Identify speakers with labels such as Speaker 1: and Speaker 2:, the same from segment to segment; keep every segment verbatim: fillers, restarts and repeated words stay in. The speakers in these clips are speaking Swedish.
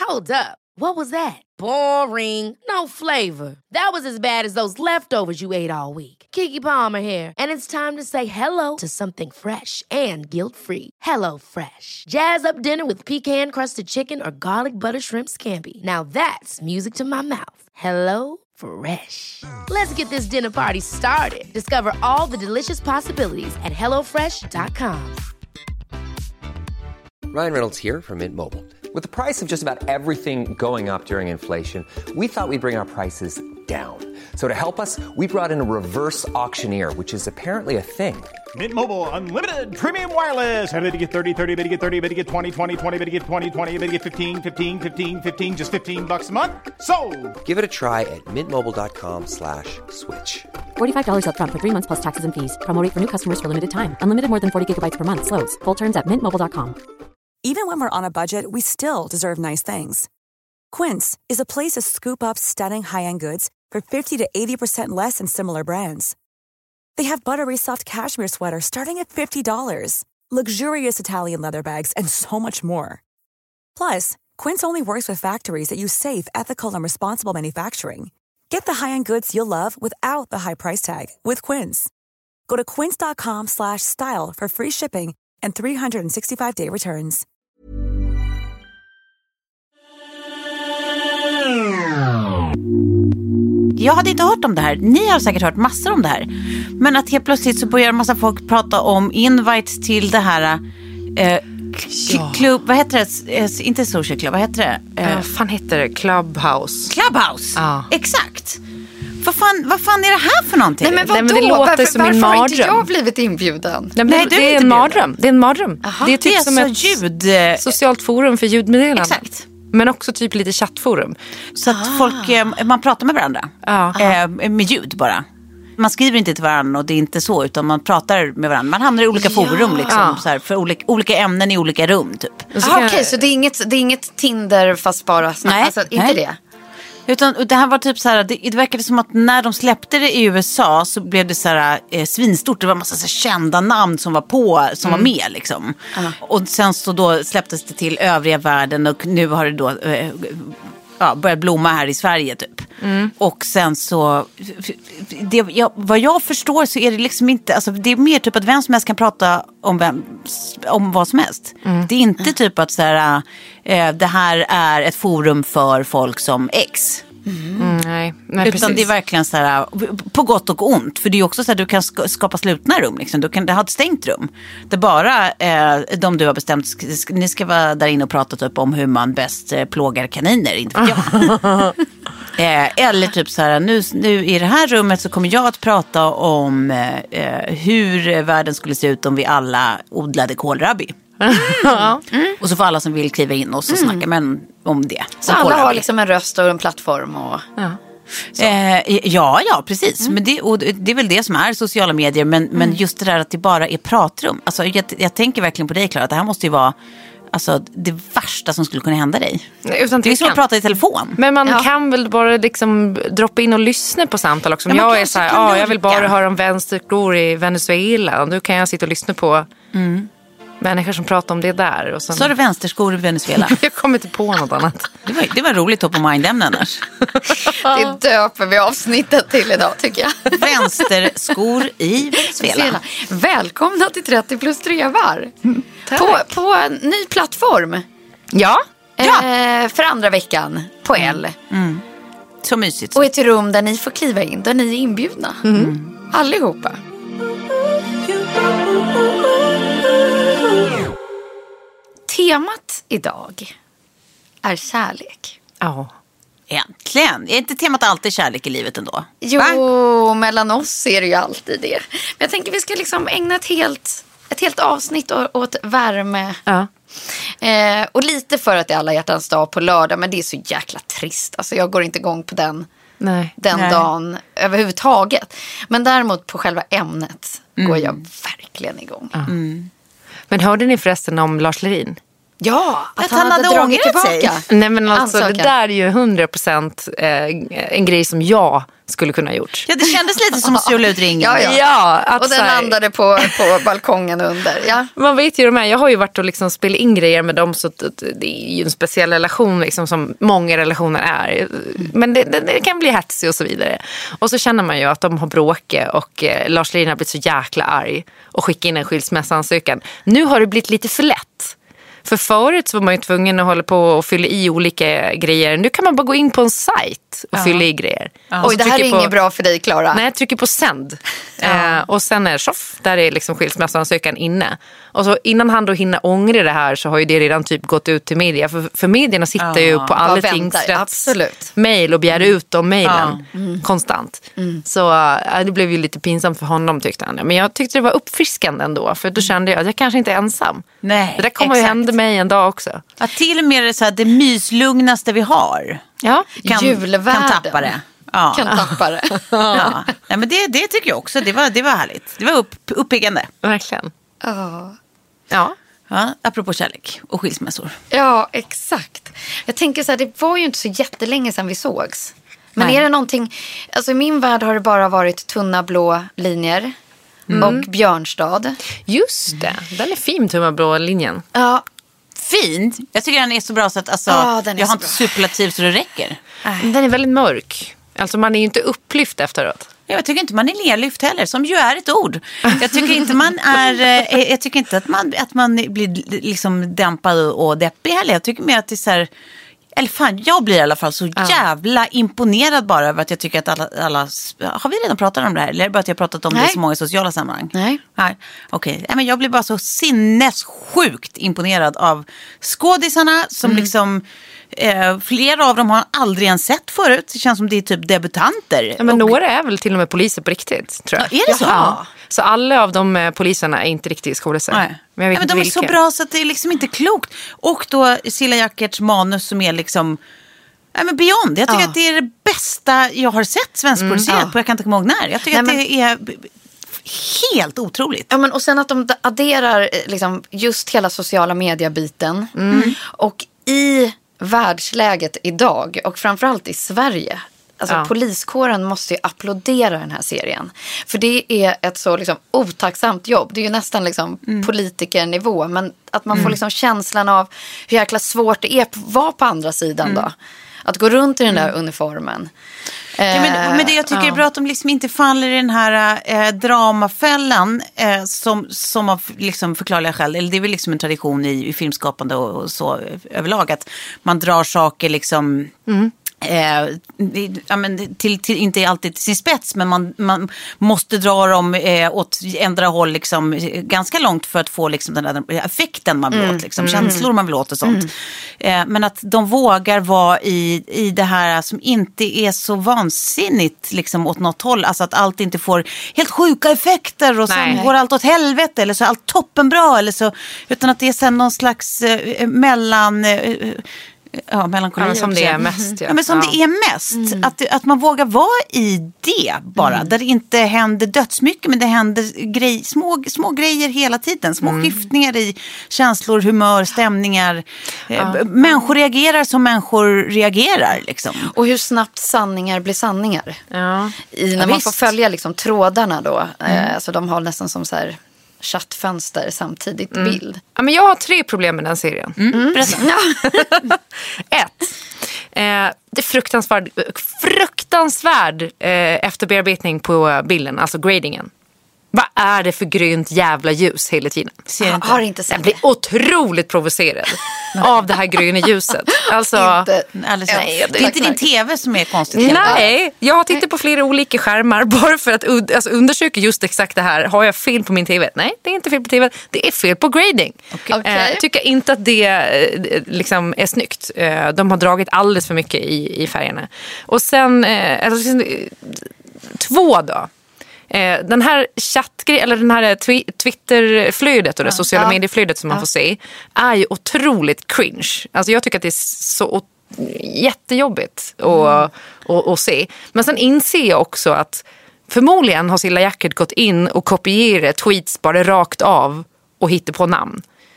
Speaker 1: Hold up. What was that? Boring. No flavor. That was as bad as those leftovers you ate all week. Keke Palmer here, and it's time to say hello to something fresh and guilt-free. Hello Fresh. Jazz up dinner with pecan-crusted chicken or garlic butter shrimp scampi. Now that's music to my mouth. Hello Fresh. Let's get this dinner party started. Discover all the delicious possibilities at hello fresh dot com.
Speaker 2: Ryan Reynolds here from Mint Mobile. With the price of just about everything going up during inflation, we thought we'd bring our prices down. So to help us, we brought in a reverse auctioneer, which is apparently a thing.
Speaker 3: Mint Mobile Unlimited Premium Wireless. How to get thirty, thirty, how to get thirty, how to get twenty, twenty, twenty, how to get twenty, twenty, how to get fifteen, fifteen, fifteen, fifteen, just fifteen bucks a month? Sold!
Speaker 2: Give it a try at mintmobile.com slash switch.
Speaker 4: forty-five dollars up front for three months plus taxes and fees. Promo rate for new customers for limited time. Unlimited more than forty gigabytes per month. Slows full terms at mint mobile dot com.
Speaker 5: Even when we're on a budget, we still deserve nice things. Quince is a place to scoop up stunning high-end goods for fifty to eighty percent less than similar brands. They have buttery soft cashmere sweaters starting at fifty dollars, luxurious Italian leather bags, and so much more. Plus, Quince only works with factories that use safe, ethical, and responsible manufacturing. Get the high-end goods you'll love without the high price tag with Quince. Go to quince.com slash style for free shipping and three sixty-five day returns.
Speaker 6: Jag hade inte hört om det här. Ni har säkert hört massor om det här. Men att helt plötsligt så börjar en massa folk prata om invites till det här eh,
Speaker 7: ja.
Speaker 6: klubb, vad heter det? Inte social club, vad heter det?
Speaker 7: Eh, vad fan heter det? Clubhouse.
Speaker 6: Clubhouse,
Speaker 7: ja.
Speaker 6: Exakt. Vad fan, vad fan är det här för någonting?
Speaker 8: Nej, men vadå?
Speaker 7: Nej, men det låter
Speaker 8: varför,
Speaker 7: som en
Speaker 8: varför
Speaker 7: mardröm.
Speaker 8: har inte jag blivit inbjuden?
Speaker 7: Nej, men
Speaker 6: Nej,
Speaker 7: det,
Speaker 6: du
Speaker 7: det är
Speaker 6: inte
Speaker 7: en mardröm. Det är en mardröm.
Speaker 6: Aha,
Speaker 7: det är typ
Speaker 6: det är
Speaker 7: som
Speaker 6: så
Speaker 7: ett
Speaker 6: ljud...
Speaker 7: socialt forum för ljudmeddelanden.
Speaker 6: Exakt.
Speaker 7: Men också typ lite chattforum.
Speaker 6: Så att ah. folk, eh, man pratar med varandra.
Speaker 7: Ja.
Speaker 6: Eh, med ljud bara. Man skriver inte till varandra och det är inte så, utan man pratar med varandra. Man hamnar i olika
Speaker 8: ja.
Speaker 6: forum liksom,
Speaker 7: Ja.
Speaker 6: så här, för olika, olika ämnen i olika rum typ.
Speaker 8: Okej, okay, så det är, inget, det är inget Tinder fast bara snabbt?
Speaker 6: Nej,
Speaker 8: alltså, inte
Speaker 6: nej.
Speaker 8: det?
Speaker 6: Utan det här var typ så här, det, det verkade som att när de släppte det i U S A så blev det så här eh, svinstort. Det var en massa så här kända namn som var på, som mm. var med liksom. Uh. Och sen så då släpptes det till övriga världen och nu har det då eh, ja, börjat blomma här i Sverige typ. Mm. Och sen så det, ja, vad jag förstår så är det liksom inte, alltså det är mer typ att vem som helst kan prata om, vem, om vad som helst. Mm. Det är inte typ att så här, eh, det här är ett forum för folk som X.
Speaker 7: Mm. Mm, nej, nej,
Speaker 6: utan
Speaker 7: precis.
Speaker 6: det är verkligen så här, på gott och ont. För det är också så att du kan skapa slutna rum liksom. Du kan ha ett stängt rum. Det bara eh, de du har bestämt, ni ska vara där inne och prata typ om hur man bäst eh, plågar kaniner, inte vet jag. eh, eller typ så här, nu, nu i det här rummet så kommer jag att prata om eh, hur världen skulle se ut om vi alla odlade kålrabi. Mm. Mm. Och så får alla som vill kliva in och så mm. snacka men om det.
Speaker 8: Så alla har liksom en röst och en plattform och...
Speaker 7: Ja.
Speaker 6: Eh, ja, ja, precis. Mm. Men det, och det är väl det som är sociala medier. Men, mm. men just det där att det bara är pratrum. Alltså, jag, jag tänker verkligen på dig, Clara, att det här måste ju vara alltså, det värsta som skulle kunna hända dig.
Speaker 7: Nej, utan
Speaker 6: det är som att prata i telefon.
Speaker 7: Men man
Speaker 8: ja.
Speaker 7: kan väl bara liksom droppa in och lyssna på samtal också. Om
Speaker 6: ja,
Speaker 7: jag är så här, ja, jag vill bara höra om vänsterskor i Venezuela. Och nu kan jag sitta och lyssna på... Mm. människor som pratar om det där. Och sen...
Speaker 6: Så är det vänsterskor i Venezuela.
Speaker 7: Jag kommer inte på något annat.
Speaker 6: Det var, det var roligt top of mind-ämne annars.
Speaker 8: Det döper vi avsnittet till idag tycker jag.
Speaker 6: Vänsterskor i Venezuela.
Speaker 8: Välkomna till trettio plus trevar.
Speaker 7: Mm,
Speaker 8: på, på en ny plattform.
Speaker 7: Ja.
Speaker 8: ja. Eh, för andra veckan på L.
Speaker 6: Mm. Så mysigt.
Speaker 8: Och ett rum där ni får kliva in. Där ni är inbjudna. Mm. Allihopa. Temat idag är kärlek.
Speaker 7: Ja.
Speaker 6: Äntligen. Är inte temat alltid kärlek i livet ändå?
Speaker 8: Jo,
Speaker 6: Va?
Speaker 8: mellan oss är det ju alltid det. Men jag tänker vi ska liksom ägna ett helt, ett helt avsnitt åt värme.
Speaker 7: Ja.
Speaker 8: Eh, och lite för att det är alla hjärtans dag på lördag. Men det är så jäkla trist. Alltså jag går inte igång på den,
Speaker 7: Nej.
Speaker 8: den
Speaker 6: Nej.
Speaker 8: dagen överhuvudtaget. Men däremot på själva ämnet mm. går jag verkligen igång.
Speaker 7: Ja. Mm. Men hörde ni förresten om Lars Lerin?
Speaker 8: Ja, att,
Speaker 6: Att
Speaker 8: han,
Speaker 6: han
Speaker 8: hade,
Speaker 6: hade
Speaker 8: dragit
Speaker 6: ångrat sig.
Speaker 8: tillbaka.
Speaker 7: Nej men alltså
Speaker 8: Ansökan.
Speaker 7: det där är ju hundra procent eh, en grej som jag skulle kunna ha gjort.
Speaker 6: Ja, det kändes lite som att strula ut ringen.
Speaker 8: Ja, ja.
Speaker 7: Ja, att
Speaker 8: Och den
Speaker 7: så här-
Speaker 8: landade på, på balkongen under. Ja.
Speaker 7: Man vet ju de här, jag har ju varit och liksom spelat in grejer med dem så att att det är ju en speciell relation liksom, som många relationer är. Men det, det, det kan bli hetsig och så vidare. Och så känner man ju att de har bråkat och eh, Lars Lerin har blivit så jäkla arg och skickat in en skilsmässansökan. Nu har det blivit lite för lätt. För förut så var man ju tvungen att hålla på och fylla i olika grejer. Nu kan man bara gå in på en sajt och
Speaker 6: Ja.
Speaker 7: fylla i grejer.
Speaker 6: Ja.
Speaker 7: Och
Speaker 8: Oj,
Speaker 7: så
Speaker 8: det här är
Speaker 7: trycker på-
Speaker 8: inget bra för dig, Klara.
Speaker 7: Nej, jag trycker på sänd. Eh, och sen är tjoff, där är liksom skilsmässansökan inne. Och så innan han då hinner ångra det här så har ju det redan typ gått ut till media. För, för medierna sitter
Speaker 6: Ja.
Speaker 7: ju på alla
Speaker 8: väntar,
Speaker 7: tingsrätts
Speaker 8: absolut.
Speaker 7: mejl och begär ut de mejlen
Speaker 6: Ja.
Speaker 7: konstant. Så äh, det blev ju lite pinsamt för honom tyckte han. Men jag tyckte det var uppfriskande ändå. För då kände jag att jag kanske inte är ensam.
Speaker 6: Nej,
Speaker 7: det där kommer ju
Speaker 6: exakt.
Speaker 7: hända mig en dag också.
Speaker 6: Att till och med det, så här, det myslugnaste vi har
Speaker 7: Ja.
Speaker 6: kan,
Speaker 8: Julvärden.
Speaker 6: kan tappa det. Ja.
Speaker 8: Kan tappa det.
Speaker 6: Ja. Nej, men det, det tycker jag också. Det var, det var härligt. Det var upp, uppiggande.
Speaker 7: Verkligen.
Speaker 8: Ja.
Speaker 7: Ja.
Speaker 6: Ja, apropå kärlek och skilsmässor.
Speaker 8: Ja, exakt. Jag tänker så här, det var ju inte så jättelänge sedan vi sågs. Men
Speaker 6: Nej.
Speaker 8: är det någonting, alltså i min värld har det bara varit tunna blå linjer och Björnstad.
Speaker 7: Just det. Den är fin, tumma blå linjen.
Speaker 8: Ja,
Speaker 6: Fint. Jag tycker den är så bra så att alltså,
Speaker 8: Ja, den är
Speaker 6: jag har
Speaker 8: så
Speaker 6: inte
Speaker 8: bra.
Speaker 6: superlativ så det räcker.
Speaker 7: Den är väldigt mörk. Alltså man är ju inte upplyft efteråt.
Speaker 6: Jag tycker inte man är nerlyft heller, som ju är ett ord. Jag tycker inte man är, eh, jag tycker inte att man, att man blir liksom dämpad och deppig heller. Jag tycker mer att det är så här, eller fan, jag blir i alla fall så jävla imponerad bara över att jag tycker att alla, alla har vi redan pratat om det här? Eller är det bara att jag har pratat om det
Speaker 8: Nej.
Speaker 6: i så många sociala sammanhang?
Speaker 8: Nej.
Speaker 6: Nej. Okej, okay. Men jag blir bara så sinnessjukt imponerad av skådisarna som
Speaker 8: Mm.
Speaker 6: liksom, eh, flera av dem har aldrig ens sett förut. Det känns som det är typ debutanter.
Speaker 7: Ja, men
Speaker 6: Och-
Speaker 7: några är väl till och med poliser på riktigt, tror jag.
Speaker 6: Ja, är det så?
Speaker 7: Ja. Så alla av de eh, poliserna är inte riktigt skådisar.
Speaker 6: Nej.
Speaker 7: Men jag vet
Speaker 6: Ja, men
Speaker 7: inte
Speaker 6: de är
Speaker 7: vilka.
Speaker 6: så bra så att det är liksom inte klokt. Och då Cilla Jackerts manus som är liksom, ja, men beyond. Jag tycker
Speaker 8: Ja.
Speaker 6: att det är det bästa jag har sett svenskproducerat
Speaker 8: ja.
Speaker 6: på. Jag kan inte komma ihåg när. Jag tycker
Speaker 8: Nej,
Speaker 6: att det är b- b- helt otroligt.
Speaker 8: Ja, men och sen att de adderar eh, liksom, just hela sociala mediebiten. Mm. Och i världsläget idag och framförallt i Sverige. Alltså
Speaker 7: Ja.
Speaker 8: poliskåren måste ju applådera den här serien. För det är ett så liksom, otacksamt jobb. Det är ju nästan liksom, politikernivå. Men att man får liksom, känslan av hur jäkla svårt det är att vara på andra sidan då. Att gå runt i den där uniformen.
Speaker 6: Ja, men, men det jag tycker
Speaker 8: ja.
Speaker 6: är bra att de liksom inte faller i den här eh, dramafällan eh, som, som av liksom förklarliga skäl, eller det är väl liksom en tradition i, i filmskapande och, och så eh, överlag, att man drar saker liksom Eh, det- ja, men till, till, inte alltid till sin spets, men man, man måste dra dem eh, åt ändra håll liksom, eh, ganska långt för att få liksom, den där effekten man vill åt, liksom, känslor man vill åt och sånt. Eh, men att de vågar vara i, i det här som inte är så vansinnigt liksom, åt något håll, alltså att allt inte får helt sjuka effekter och sen
Speaker 7: Nej.
Speaker 6: går allt åt helvete eller så är allt toppenbra eller så, utan att det är sen någon slags eh, mellan eh, Ja, melankoli.
Speaker 7: Ja, som det är mest. Ja,
Speaker 6: Ja, men som
Speaker 7: ja.
Speaker 6: det är mest. Att, att man vågar vara i det bara. Där det inte händer dödsmycket, men det händer grej, små, små grejer hela tiden. Små skiftningar i känslor, humör, stämningar. Eh, Människor reagerar som människor reagerar. Liksom.
Speaker 8: Och hur snabbt sanningar blir sanningar.
Speaker 7: Ja.
Speaker 8: I, när
Speaker 6: Ja,
Speaker 8: man
Speaker 6: visst.
Speaker 8: får följa liksom, trådarna då. Eh, alltså, de har nästan som så här chattfönster samtidigt bild.
Speaker 7: Ja, men jag har tre problem med den serien.
Speaker 6: Berätta.
Speaker 7: Ett. Eh, det är fruktansvärd, fruktansvärd eh, efterbearbetning på bilden, alltså gradingen. Vad är det för grönt jävla ljus hela tiden?
Speaker 6: Ser inte.
Speaker 8: Har inte
Speaker 7: Jag
Speaker 8: sett
Speaker 7: blir
Speaker 8: det.
Speaker 7: otroligt provocerad av det här gröna ljuset. Alltså,
Speaker 8: Inte.
Speaker 6: Alldeles rätt.
Speaker 8: Nej,
Speaker 6: det är inte din tv som är konstigt.
Speaker 7: nej, jag har tittat på flera olika skärmar bara för att ud- alltså, undersöka just exakt det här. Har jag fel på min tv? Nej, det är inte fel på tv. Det är fel på grading.
Speaker 8: Okej.
Speaker 7: Eh, jag tycker inte att det eh, liksom är snyggt. Eh, de har dragit alldeles för mycket i, i färgerna. Och sen, eh, alltså, eh, två då. Eh, den här chattgrejen, eller den här twi- Twitterflödet och det sociala
Speaker 8: Ja.
Speaker 7: medieflödet som man får se är ju otroligt cringe. Alltså jag tycker att det är så o- jättejobbigt att, att, att se. Men sen inser jag också att förmodligen har Cilla Jackert gått in och kopierat tweets bara rakt av och hittat på namn.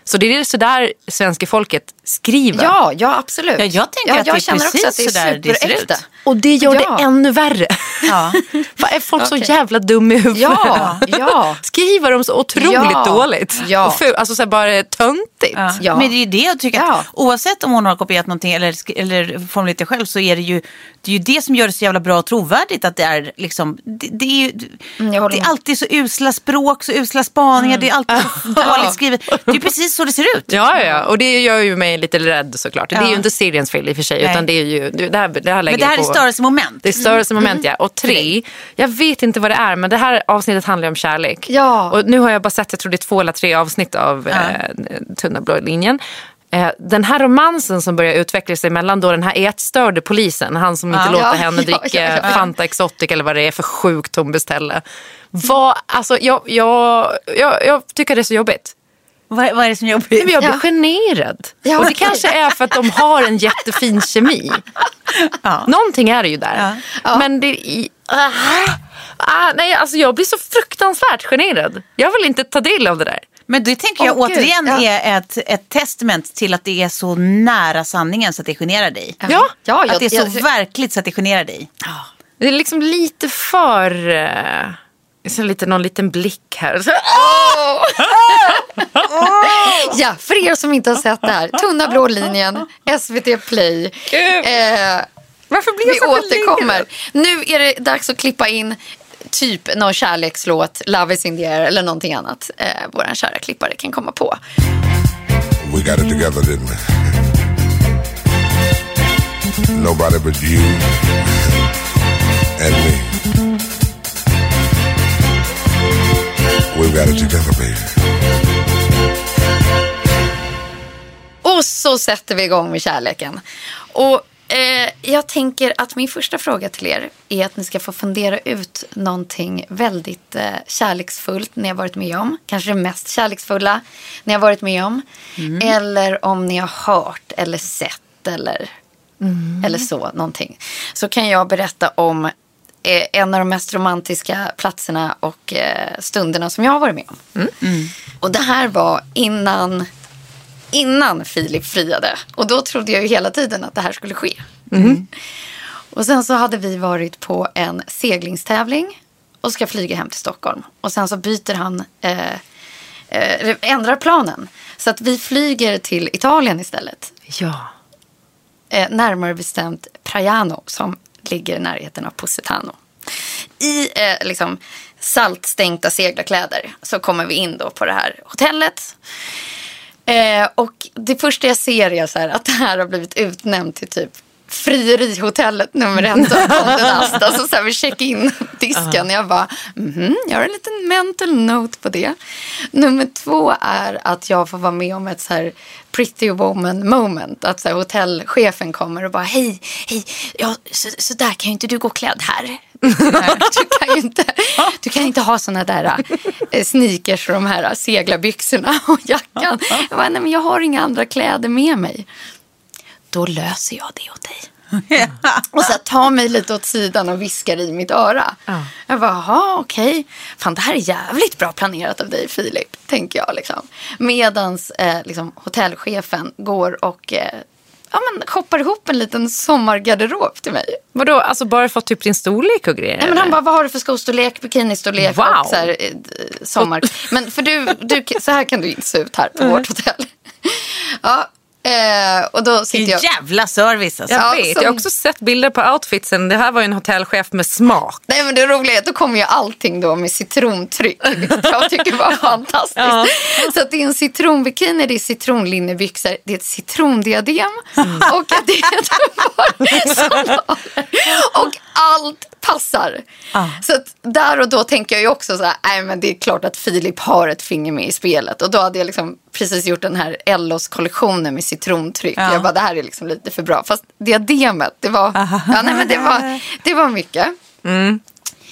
Speaker 7: Så det är så där svenska folket skriver.
Speaker 8: Ja, ja absolut.
Speaker 6: Ja, jag tänker
Speaker 8: ja,
Speaker 6: att
Speaker 8: jag
Speaker 6: det är
Speaker 8: känner
Speaker 6: precis
Speaker 8: också att det är
Speaker 6: så där det ser
Speaker 8: superäkta.
Speaker 6: ut.
Speaker 7: Och det gör
Speaker 8: Ja.
Speaker 7: det ännu värre.
Speaker 6: Ja.
Speaker 7: Vad är folk
Speaker 8: Okej.
Speaker 7: så jävla dum i huvudet?
Speaker 8: Ja, ja.
Speaker 7: Skriver de så otroligt
Speaker 8: Ja.
Speaker 7: dåligt?
Speaker 8: Ja.
Speaker 7: Och ful, alltså så här bara töntigt.
Speaker 6: Ja.
Speaker 8: Ja.
Speaker 6: Men det är ju det jag tycker att
Speaker 8: Ja.
Speaker 6: oavsett om hon har kopierat någonting eller, sk- eller formulerat det själv så är det ju det, är ju det som gör det så jävla bra och trovärdigt att det är liksom det, det är ju
Speaker 8: Mm, jag håller
Speaker 6: det är
Speaker 8: med.
Speaker 6: alltid så usla språk, så usla spaningar, det är alltid så dåligt skrivet. Det är ju precis så det ser ut.
Speaker 7: Ja, ja, och det gör ju mig lite rädd såklart. Det är
Speaker 6: Ja.
Speaker 7: ju inte seriens fel i och för sig,
Speaker 6: Nej.
Speaker 7: utan det är ju, det här, det här lägger
Speaker 6: Men det här
Speaker 7: jag
Speaker 6: är
Speaker 7: på.
Speaker 6: störelsemoment.
Speaker 7: Det är störelsemoment, ja. Och tre, jag vet inte vad det är, men det här avsnittet handlar om kärlek.
Speaker 8: Ja.
Speaker 7: Och nu har jag bara sett, jag tror det är två eller tre avsnitt av
Speaker 6: Ja.
Speaker 7: eh, Tunna blå linjen. Eh, den här romansen som börjar utveckla sig mellan då den här ätstörde polisen, han som inte
Speaker 6: Ja.
Speaker 7: låter
Speaker 8: Ja,
Speaker 7: henne
Speaker 8: ja,
Speaker 7: dricka
Speaker 8: ja, ja.
Speaker 7: Fanta Exotic eller vad det är för sjukt hon beställer. Vad, alltså jag, jag, jag, jag tycker det är så jobbigt.
Speaker 6: Vad, vad är det som jobbar?
Speaker 7: Nej, men jag blir
Speaker 8: Ja.
Speaker 7: generad.
Speaker 8: Ja,
Speaker 7: och det
Speaker 8: okej.
Speaker 7: kanske är för att de har en jättefin kemi.
Speaker 6: Ja.
Speaker 7: Någonting är det ju där.
Speaker 8: Ja.
Speaker 7: Men det i, ah, ah, nej, alltså jag blir så fruktansvärt generad. Jag vill inte ta del av det där.
Speaker 6: Men det tänker jag
Speaker 8: Åh, Gud,
Speaker 6: återigen
Speaker 8: ja.
Speaker 6: är ett, ett testament till att det är så nära sanningen så att det generar dig.
Speaker 7: Ja,
Speaker 8: ja jag,
Speaker 6: Att det är så
Speaker 8: jag,
Speaker 6: verkligt så att det generar dig.
Speaker 7: Det är liksom lite för... Uh, så lite, någon liten blick här. Så,
Speaker 8: Ja, för er som inte har sett det här. Tunna blå linjen, S V T Play. Eh,
Speaker 7: varför blir jag
Speaker 8: vi
Speaker 7: så
Speaker 8: återkommer. Nu är det dags att klippa in typ någon kärlekslåt, Love is in the air eller någonting annat. Eh, våran kära klippare kan komma på.
Speaker 9: We got it together, didn't we? Nobody but you and me. We've got it together, baby.
Speaker 8: Och så sätter vi igång med kärleken. Och eh, jag tänker att min första fråga till er är att ni ska få fundera ut någonting väldigt eh, kärleksfullt ni har varit med om. Kanske det mest kärleksfulla ni har varit med om. Mm. Eller om ni har hört eller sett eller, mm. eller så någonting. Så kan jag berätta om eh, en av de mest romantiska platserna och eh, stunderna som jag har varit med om. Mm. Mm. Och det här var innan... Innan Filip friade. Och då trodde jag ju hela tiden att det här skulle ske. Mm. Och sen så hade vi varit på en seglingstävling. Och ska flyga hem till Stockholm. Och sen så byter han. Eh, eh, ändrar planen. Så att vi flyger till Italien istället.
Speaker 7: Ja.
Speaker 8: Eh, närmare bestämt Praiano. Som ligger i närheten av Positano. I eh, liksom saltstänkta seglarkläder. Så kommer vi in då på det här hotellet. Eh, och det första jag ser är så här att det här har blivit utnämnt till typ frierihotellet nummer ett av Condé Nast. Alltså så här vid check-in disken. Uh-huh. Jag bara, mhm, jag har en liten mental note på det. Nummer två är att jag får vara med om ett så här pretty woman moment. Att så här hotellchefen kommer och bara, hej, hej, ja, så, så där kan ju inte du gå klädd här. Du kan ju inte, du kan inte ha såna där äh, sneakers och de här seglarbyxorna och jackan. Jag bara, nej men jag har inga andra kläder med mig. Då löser jag det åt dig. Och så tar mig lite åt sidan och viskar i mitt öra. Ja. Jag bara, jaha, okej. Fan, det här är jävligt bra planerat av dig, Filip, tänker jag liksom. Medans eh, liksom, hotellchefen går och eh, ja, men, shoppar ihop en liten sommargarderob till mig.
Speaker 7: Vadå, alltså bara för typ din storlek och grejer?
Speaker 8: Nej, men han bara, vad har du för skostorlek, bikinistorlek
Speaker 7: wow.
Speaker 8: och så här, eh, sommar. Men för du, du, så här kan du inte se ut här på mm. vårt hotell. Ja. Eh, och då sitter jag...
Speaker 6: Jävla service alltså.
Speaker 7: Jag
Speaker 8: Ja,
Speaker 7: vet,
Speaker 8: som...
Speaker 7: jag har också sett bilder på outfitsen. Det här var ju en hotellchef med smak.
Speaker 8: Nej, men det roliga är att då kommer ju allting då med citrontryck. Vilket jag tycker var fantastiskt. Ja. Så att det är en citronbikini, det är citronlinnebyxor, det är ett citrondiadem mm. och det är ett par sandaler. Och allt passar. Ah. Så att där och då tänker jag ju också så här, nej men det är klart att Filip har ett finger med i spelet. Och då hade jag liksom precis gjort den här Ellos kollektionen med citrontryck. Ja. Jag bara, det här är liksom lite för bra. Fast diademet, det var, ja, nej, men det var, det var mycket. Mm.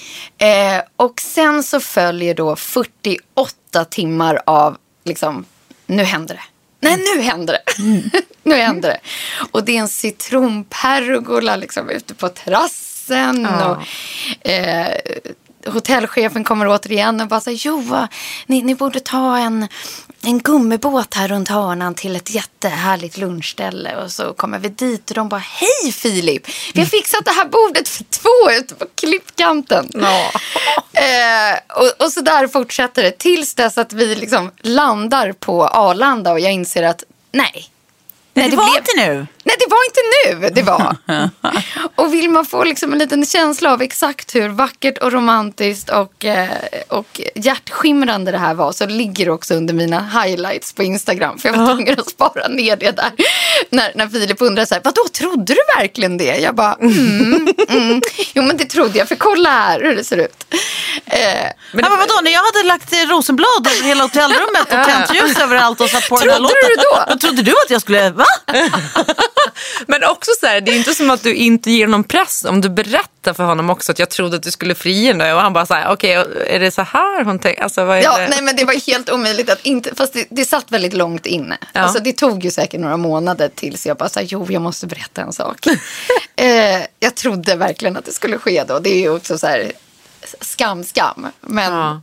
Speaker 8: Eh, och sen så följer då fyrtioåtta timmar av liksom, nu händer det. Nej, nu händer det. Mm. nu händer det. Och det är en citronpergola liksom ute på terrassen. Ja. Och eh, hotellchefen kommer återigen och bara säger, jo, ni, ni borde ta en, en gummibåt här runt hörnan till ett jättehärligt lunchställe. Och så kommer vi dit och de bara, hej Filip, vi har fixat det här bordet för två ute på klippkanten.
Speaker 7: Ja.
Speaker 8: Eh, och, och så där fortsätter det tills dess att vi liksom landar på Arlanda och jag inser att nej.
Speaker 6: Nej, det, det var
Speaker 8: blev...
Speaker 6: inte nu.
Speaker 8: Nej, det var inte nu. Det var. Och vill man få liksom en liten känsla av exakt hur vackert och romantiskt och, eh, och hjärtskimrande det här var, så ligger det också under mina highlights på Instagram. För jag var tvungen att spara ner det där. När, när Filip undrar så här, vadå, trodde du verkligen det? Jag bara, mm, mm. Jo, men det trodde jag, för kolla här hur det ser ut. Eh,
Speaker 6: men det... vadå, när jag hade lagt rosenblad över hela hotellrummet och tänt ljus överallt och satt på
Speaker 8: trodde
Speaker 6: den här
Speaker 8: du
Speaker 6: låten.
Speaker 8: då?
Speaker 6: Då trodde du att jag skulle, va?
Speaker 7: Men också så här, det är inte som att du inte ger någon press om du berättar för honom också att jag trodde att du skulle fria nu, och han bara så här, okej, okay, är det så här hon tänker? Alltså, vad är
Speaker 8: ja,
Speaker 7: det?
Speaker 8: nej, men det var helt omöjligt att inte, fast det, det satt väldigt långt inne.
Speaker 7: Ja.
Speaker 8: Alltså det tog ju säkert några månader tills jag bara sa, jo, jag måste berätta en sak. eh, jag trodde verkligen att det skulle ske då. Det är ju också så här skam, skam. Men
Speaker 7: ja.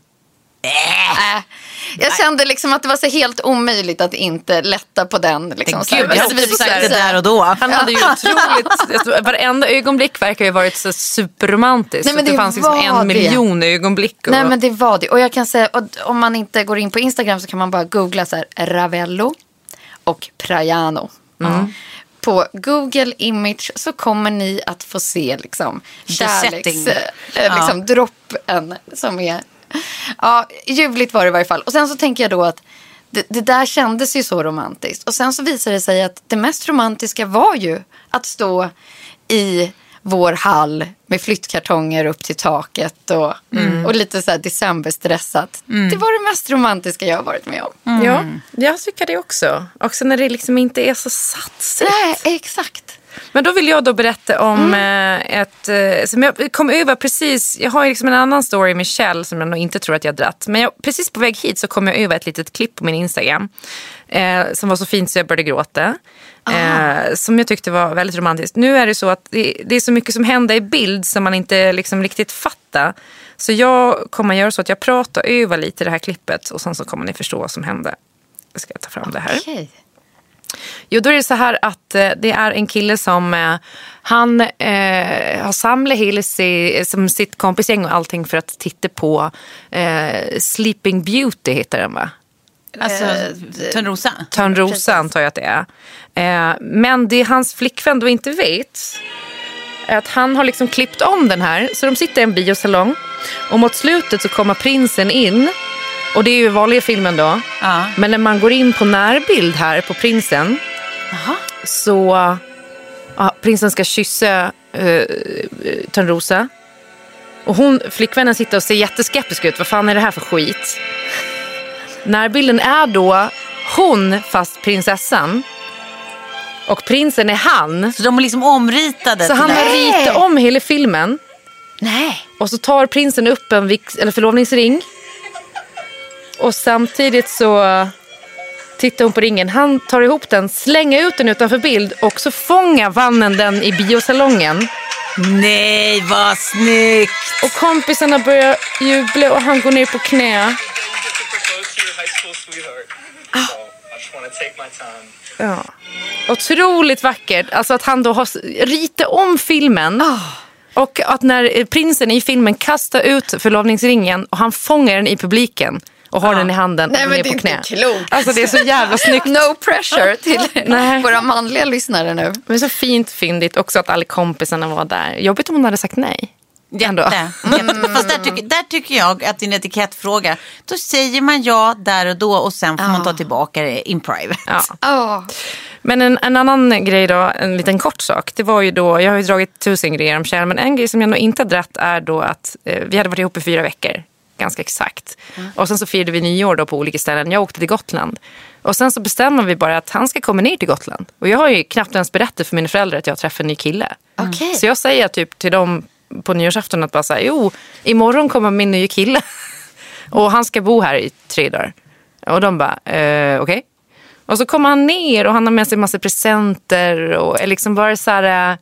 Speaker 8: Äh, jag kände liksom att det var så helt omöjligt att inte lätta på den liksom,
Speaker 6: Gud, jag har också sagt det där och då.
Speaker 7: Han hade ju otroligt, varenda ögonblick verkar ju varit så superromantiskt.
Speaker 8: Nej, men
Speaker 7: det,
Speaker 8: det
Speaker 7: fanns liksom en
Speaker 8: det.
Speaker 7: miljon ögonblick. Och...
Speaker 8: Nej, men det var det. Och jag kan säga, och om man inte går in på Instagram så kan man bara googla så här, Ravello och Praiano. Mm. På Google Image så kommer ni att få se liksom kärleks, äh, liksom, ja. droppen som är... Ja, ljuvligt var det i varje fall. Och sen så tänker jag då att det, det där kändes ju så romantiskt. Och sen så visade det sig att det mest romantiska var ju att stå i vår hall med flyttkartonger upp till taket och, mm. och lite så här decemberstressat. Mm. Det var det mest romantiska jag har varit med om.
Speaker 7: Mm. Ja, jag tycker det också. Också när det liksom inte är så satsigt.
Speaker 8: Nej, exakt.
Speaker 7: Men då vill jag då berätta om mm. ett, som jag kom över precis, jag har ju liksom en annan story med Kjell som jag nog inte tror att jag har dratt. Men jag, precis på väg hit så kom jag över ett litet klipp på min Instagram eh, som var så fint så jag började gråta. Eh, som jag tyckte var väldigt romantiskt. Nu är det så att det, det är så mycket som händer i bild som man inte liksom riktigt fattar. Så jag kommer göra så att jag pratar över lite det här klippet och sen så kommer ni förstå vad som hände. Jag ska ta fram det här.
Speaker 8: Okay.
Speaker 7: Jo, då är det så här att eh, det är en kille som eh, han eh, har samlat hela si, som sitt kompisgäng och allting för att titta på eh, Sleeping Beauty heter den, va?
Speaker 6: Alltså Törnrosa.
Speaker 7: Törnrosa antar jag att det är. Eh, men det hans flickvän då inte vet är att han har liksom klippt om den här. Så de sitter i en biosalong och mot slutet så kommer prinsen in. Och det är ju vanliga filmen då. Ja. Men när man går in på närbild här på prinsen. Aha. Så ja, prinsen ska kyssa uh, Törnrosa. Och hon, flickvännen sitter och ser jätteskeptisk ut. Vad fan är det här för skit? Närbilden är då hon fast prinsessan. Och prinsen är han.
Speaker 6: Så de är liksom omritade.
Speaker 7: Så han har ritat om hela filmen.
Speaker 8: Nej.
Speaker 7: Och så tar prinsen upp en vix, eller förlovningsring. Och samtidigt så tittar hon på ringen. Han tar ihop den, slänger ut den utanför bild och så fångar vannen den i biosalongen.
Speaker 6: Nej, vad snyggt!
Speaker 7: Och kompisarna börjar jubla och han går ner på knä. Ah. Ja. Otroligt vackert. Alltså att han då har ritat om filmen. Oh. Och att när prinsen i filmen kastar ut förlovningsringen och han fångar den i publiken och har ja. den i handen.
Speaker 8: Nej,
Speaker 7: och
Speaker 8: men
Speaker 7: ner
Speaker 8: det är
Speaker 7: på knä.
Speaker 8: inte klokt.
Speaker 7: Alltså det är så jävla snyggt.
Speaker 8: No pressure till våra manliga lyssnare nu.
Speaker 7: Men så fint fyndigt också att alla kompisarna var där. Jobbigt om hon hade sagt nej.
Speaker 6: Jätte. Mm. Fast där tycker, där tycker jag att din etikettfråga, då säger man ja där och då och sen får oh. man ta tillbaka det in private.
Speaker 7: Ja.
Speaker 8: Oh.
Speaker 7: Men en, en annan grej då, en liten kort sak. Det var ju då, jag har ju dragit tusen grejer om Kjell, men en grej som jag nog inte har dratt är då att eh, vi hade varit ihop i fyra veckor. Ganska exakt. Mm. Och sen så firade vi nyår då på olika ställen. Jag åkte till Gotland. Och sen så bestämmer vi bara att han ska komma ner till Gotland. Och jag har ju knappt ens berättat för mina föräldrar att jag träffar en ny kille.
Speaker 8: Mm. Okay.
Speaker 7: Så jag säger typ till dem på nyårsafton att bara säga, jo, imorgon kommer min nya kille. Och han ska bo här i tre dagar. Och de bara, eh, okej. Okay. Och så kommer han ner och han har med sig en massa presenter och är liksom bara så här,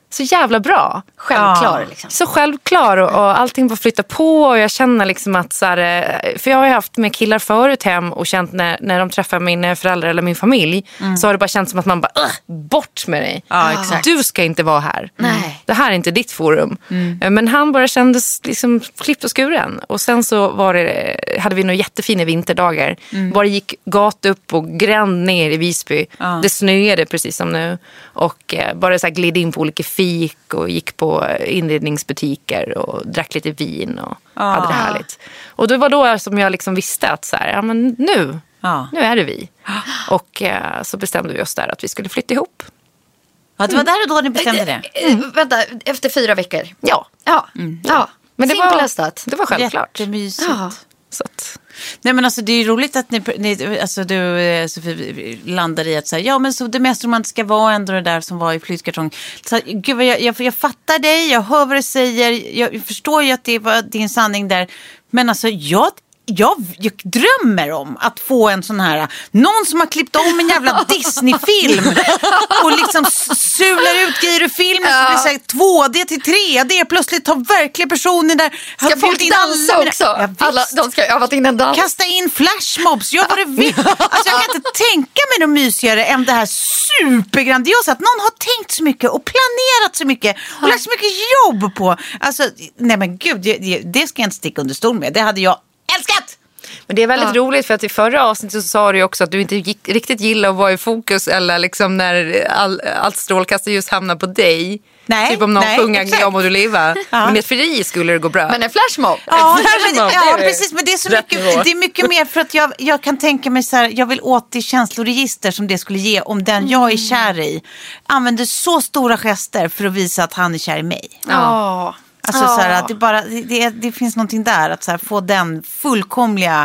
Speaker 7: så jävla bra.
Speaker 8: Självklar.
Speaker 7: Ja.
Speaker 8: Liksom.
Speaker 7: Så självklar och, och allting bara flyttar på och jag känner liksom att så här, för jag har ju haft med killar förut hem och känt när, när de träffar mina föräldrar eller min familj mm. så har det bara känts som att man bara, bort med dig.
Speaker 6: Ja, exakt.
Speaker 7: Du ska inte vara här.
Speaker 8: Nej.
Speaker 7: Det här är inte ditt forum. Mm. Men han bara kändes liksom klippt och skuren. Och sen så var det, hade vi några jättefina vinterdagar. Mm. Bara gick gat upp och gränd ner i Visby. Ja. Det snöade precis som nu. Och eh, bara så här glid in på olika fik och gick på inredningsbutiker och drack lite vin och ja. hade det härligt. Och det var då som jag liksom visste att så här, ja men nu, ja. nu är det vi. Och eh, så bestämde vi oss där att vi skulle flytta ihop.
Speaker 6: Ja, det var där och då ni bestämde det.
Speaker 8: Mm. Vänta, efter fyra veckor?
Speaker 7: Ja.
Speaker 8: Ja, mm. ja.
Speaker 7: Men det var,
Speaker 8: det
Speaker 7: var självklart.
Speaker 6: Jättemysigt.
Speaker 8: Ja.
Speaker 7: Så att...
Speaker 6: Nej men alltså det är ju roligt att ni, ni alltså du Sofie landar i att säga ja men så det mest romantiska var ändå det där som var i flytkartong. Så gud vad jag, jag, jag fattar dig, jag hör vad du säger, jag förstår ju att det var din sanning där. Men alltså jag Jag, jag drömmer om att få en sån här, någon som har klippt om en jävla Disney-film och liksom sular ut grejer ur filmen ja. så blir det två D till tre D, plötsligt tar verkliga personer där.
Speaker 8: Ska folk dansa alla också? Ja, alla, de ska övat in en dans.
Speaker 6: Kasta in flashmobs, gör vad du vill. Alltså jag kan inte tänka mig något mysigare än det här supergrandiosa, att någon har tänkt så mycket och planerat så mycket och lagt så mycket jobb på. Alltså, nej men gud, det, det ska jag inte sticka under stol med. Det hade jag älskat!
Speaker 7: Men det är väldigt ja. roligt för att i förra avsnittet så sa du ju också att du inte gick, riktigt gillar att vara i fokus eller liksom när all, allt strålkastarljus hamnar på dig.
Speaker 6: Nej,
Speaker 7: typ om någon
Speaker 6: nej,
Speaker 7: sjunger om och du lever.
Speaker 6: Ja.
Speaker 7: Men i ett fri skulle det gå bra.
Speaker 8: Men en flashmob.
Speaker 6: Ja,
Speaker 7: en
Speaker 6: men,
Speaker 7: flashmob,
Speaker 6: ja
Speaker 7: det är
Speaker 6: precis. Men det är så mycket, det är mycket mer för att jag, jag kan tänka mig så här, jag vill åt till känsloregister som det skulle ge om den mm. jag är kär i använder så stora gester för att visa att han är kär i mig.
Speaker 8: Ja.
Speaker 6: Alltså så här, det, bara, det, det finns någonting där att så här, få den fullkomliga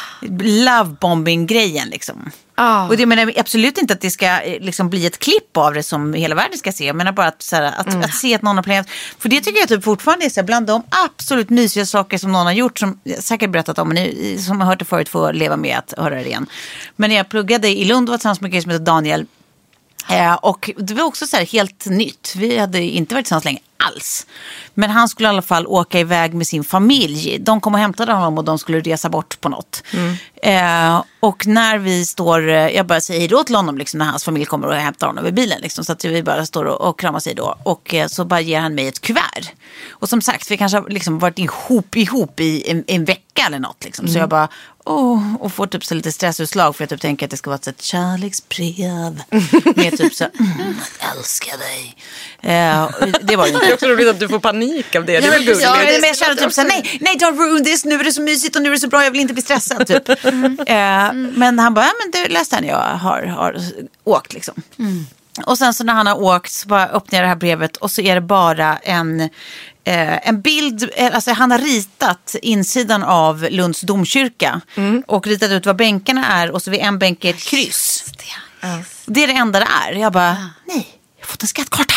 Speaker 6: lovebombing-grejen liksom.
Speaker 8: Oh.
Speaker 6: Och det menar absolut inte att det ska liksom bli ett klipp av det som hela världen ska se. Jag menar bara att, så här, att, mm. att se att någon har planerat. För det tycker jag typ fortfarande är så här, bland de absolut mysiga saker som någon har gjort, som jag säkert berättat om, men ni, som har hört det förut får leva med att höra det igen. Men när jag pluggade i Lund var tillsammans med en kille som heter Daniel. Eh, och det var också så här helt nytt. Vi hade inte varit tillsammans länge alls. Men han skulle i alla fall åka iväg med sin familj. De kom och hämtade honom och de skulle resa bort på något. Mm. Eh, och när vi står, jag bara säger då till honom liksom, när hans familj kommer och hämtar honom i bilen. Liksom, så att vi bara står och, och kramar sig då. Och eh, så bara ger han mig ett kuvert. Och som sagt, vi kanske har liksom varit ihop, ihop i en, en vecka eller något. Liksom. Mm. Så jag bara... Oh, och får typ så lite stressutslag för jag typ tänker att det ska vara ett kärleksbrev med typ så mm, jag älskar dig. Eh, det var ju inte.
Speaker 7: Det är också roligt att du får panik av det. Det är väl
Speaker 6: gulligt. Ja, men jag känner typ så här, nej, nej, don't ruin this, nu är det så mysigt och nu är det så bra, jag vill inte bli stressad typ. Mm. Eh, men han bara, ja, men du läste när jag har, har åkt liksom. Mm. Och sen så när han har åkt så bara öppnar jag det här brevet och så är det bara en Eh, en bild, alltså han har ritat insidan av Lunds domkyrka mm. och ritat ut vad bänkarna är och så vid en bänk är ett kryss. Just det, just. Det är det enda det är. Jag bara, ja. nej, jag har fått en skattkarta.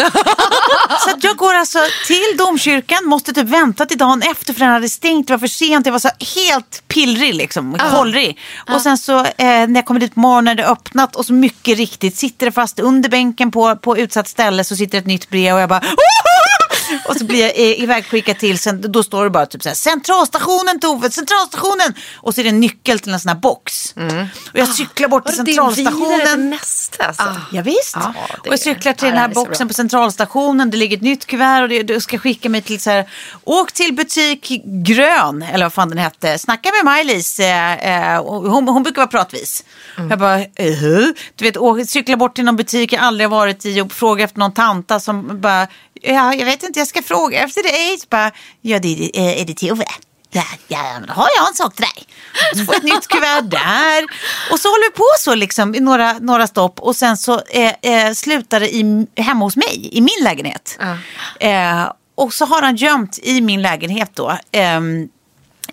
Speaker 6: Så att jag går alltså till domkyrkan, måste typ vänta till dagen efter för den hade stängt, det var för sent, jag var så helt pillrig liksom, uh. kollrig. Uh. Och sen så eh, när jag kommer dit på morgonen, det är öppnat och så mycket riktigt sitter det fast under bänken på, på utsatt ställe så sitter ett nytt brev och jag bara och så blir jag ivägskickad till, sen, då står det bara typ så här, centralstationen Tove, centralstationen, och så är det en nyckel till en sån här box mm. och jag cyklar bort till centralstationen
Speaker 7: nästa, alltså.
Speaker 6: ah, ja, visst.
Speaker 7: Ah,
Speaker 6: och jag cyklar till den här boxen på centralstationen, det ligger ett nytt kuvert och det, du ska skicka mig till så här, åk till butik Grön, eller vad fan den hette, snacka med Maj-Lis, eh, eh, hon, hon brukar vara pratvis. Mm. Jag bara, uh-huh. du vet, åk, cykla bort till någon butik jag aldrig har varit i och fråga efter någon tanta som bara, ja, jag vet inte, jag ska fråga efter dig. Så bara, ja, det är, är det Tove? Ja, ja, men då har jag en sak till dig. Och så får jag ett nytt kuvert där. Och så håller vi på så liksom i några, några stopp. Och sen så eh, eh, slutar det i, hemma hos mig, i min lägenhet. Uh. Eh, och så har han gömt i min lägenhet då... Eh,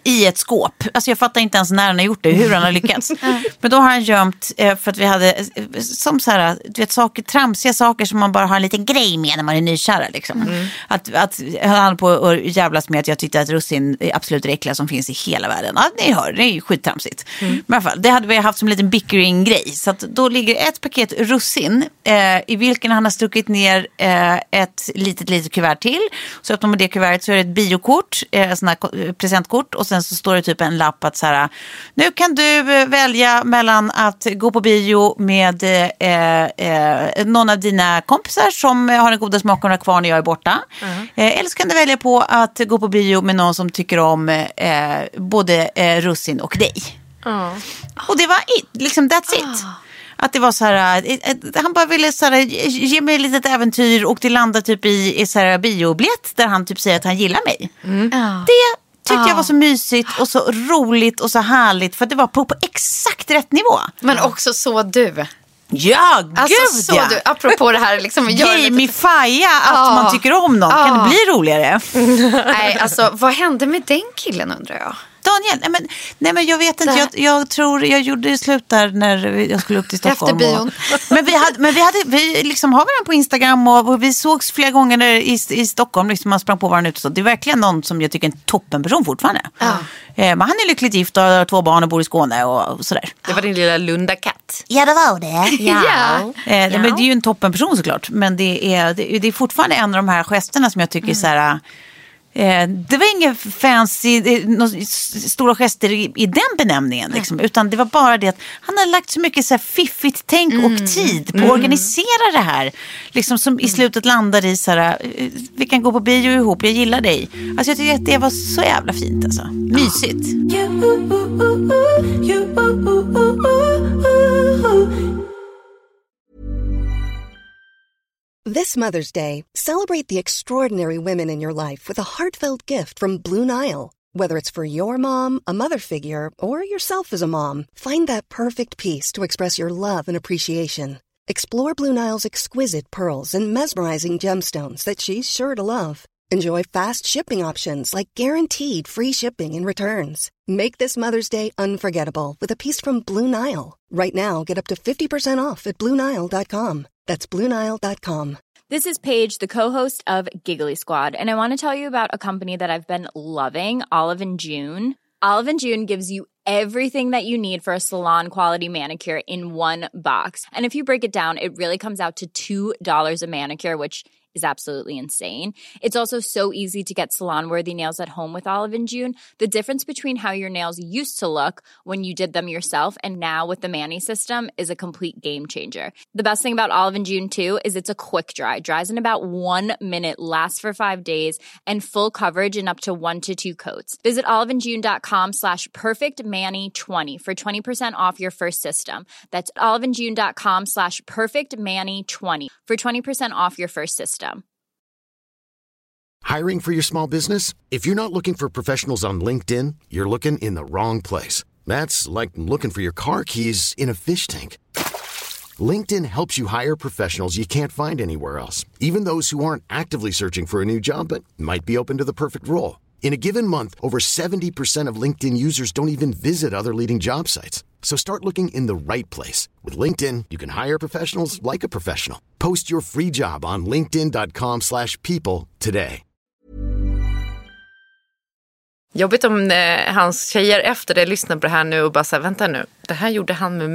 Speaker 6: i ett skåp. Alltså jag fattar inte ens när han har gjort det, hur han har lyckats. Men då har han gömt, eh, för att vi hade eh, som så här, du vet, saker, tramsiga saker som man bara har en liten grej med när man är nykära liksom. Mm. Att, att han på och jävlas med att jag tyckte att russin är absolut det äckliga som finns i hela världen. Ja, ni hör, det är ju skittramsigt. Mm. Men i alla fall, det hade vi haft som en liten bickering-grej. Så att då ligger ett paket russin eh, i vilken han har stuckit ner eh, ett litet, litet kuvert till. Så öppnar man det kuvertet så är det ett biokort, eh, sån här presentkort, och sen så står det typ en lapp att så här, nu kan du välja mellan att gå på bio med eh, eh, någon av dina kompisar som har den goda smaken och kvar när jag är borta. Mm. Eh, eller så kan du välja på att gå på bio med någon som tycker om eh, både eh, russin och dig. Mm. Och det var it, liksom that's it. Mm. Att det var så här, han bara ville så här, ge mig ett litet äventyr, och det landade typ i, i så här biobiljett där han typ säger att han gillar mig. Mm. Det tyckte ah. jag var så mysigt och så roligt och så härligt, för det var på, på exakt rätt nivå.
Speaker 8: Men också så du.
Speaker 6: Ja, gud
Speaker 8: alltså, så
Speaker 6: ja.
Speaker 8: Du, apropå det här liksom,
Speaker 6: gamifia att ah. man tycker om någon. Ah. Kan det bli roligare?
Speaker 8: Nej, alltså vad hände med den killen undrar jag?
Speaker 6: Daniel, nej men, nej men jag vet inte, jag, jag tror jag gjorde slut där när jag skulle upp till Stockholm.
Speaker 8: Efter bion.
Speaker 6: Och, men vi, hade, men vi, hade, vi liksom har varandra på Instagram och, och vi sågs flera gånger där i, i Stockholm, liksom man sprang på varandra ute. Så det är verkligen någon som jag tycker är en toppenperson fortfarande. Ja. Eh, men han är lyckligt gift och har två barn och bor i Skåne och, och sådär.
Speaker 7: Det var din lilla Lundakatt.
Speaker 6: Ja, det var det. Ja.
Speaker 8: ja.
Speaker 6: Eh, ja. Men det är ju en toppenperson såklart. Men det är, det, det är fortfarande en av de här gesterna som jag tycker mm. är så här... Eh, det var inga fancy eh, stora gester i, i den benämningen liksom, utan det var bara det att han har lagt så mycket så här fiffigt tänk mm. och tid på att mm. organisera det här liksom, som i slutet landar i så här, eh, vi kan gå på bio ihop, jag gillar dig. Alltså jag tycker att det var så jävla fint alltså. Mysigt.
Speaker 10: This Mother's Day, celebrate the extraordinary women in your life with a heartfelt gift from Blue Nile. Whether it's for your mom, a mother figure, or yourself as a mom, find that perfect piece to express your love and appreciation. Explore Blue Nile's exquisite pearls and mesmerizing gemstones that she's sure to love. Enjoy fast shipping options like guaranteed free shipping and returns. Make this Mother's Day unforgettable with a piece from Blue Nile. Right now, get up to fifty percent off at blue nile dot com. That's blue nile dot com.
Speaker 11: This is Paige, the co-host of Giggly Squad, and I want to tell you about a company that I've been loving, Olive and June. Olive and June gives you everything that you need for a salon-quality manicure in one box. And if you break it down, it really comes out to two dollars a manicure, which is absolutely insane. It's also so easy to get salon-worthy nails at home with Olive and June. The difference between how your nails used to look when you did them yourself and now with the Mani system is a complete game changer. The best thing about Olive and June, too, is it's a quick dry. Dries in about one minute, lasts for five days, and full coverage in up to one to two coats. Visit oliveandjune.com slash perfectmani20 for twenty percent off your first system. That's oliveandjune.com slash perfectmani20 for twenty percent off your first system.
Speaker 12: Hiring for your small business? If you're not looking for professionals on LinkedIn, you're looking in the wrong place. That's like looking for your car keys in a fish tank. LinkedIn helps you hire professionals you can't find anywhere else, even those who aren't actively searching for a new job but might be open to the perfect role. In a given month, over seventy percent of LinkedIn users don't even visit other leading job sites. So start looking in the right place. With LinkedIn, you can hire professionals like a professional. Post your free job on linkedin dot com slash people today.
Speaker 7: Jobbigt om eh, hans tjejer efter det lyssnar på det här nu och bara säger, vänta nu, det här gjorde han med mig.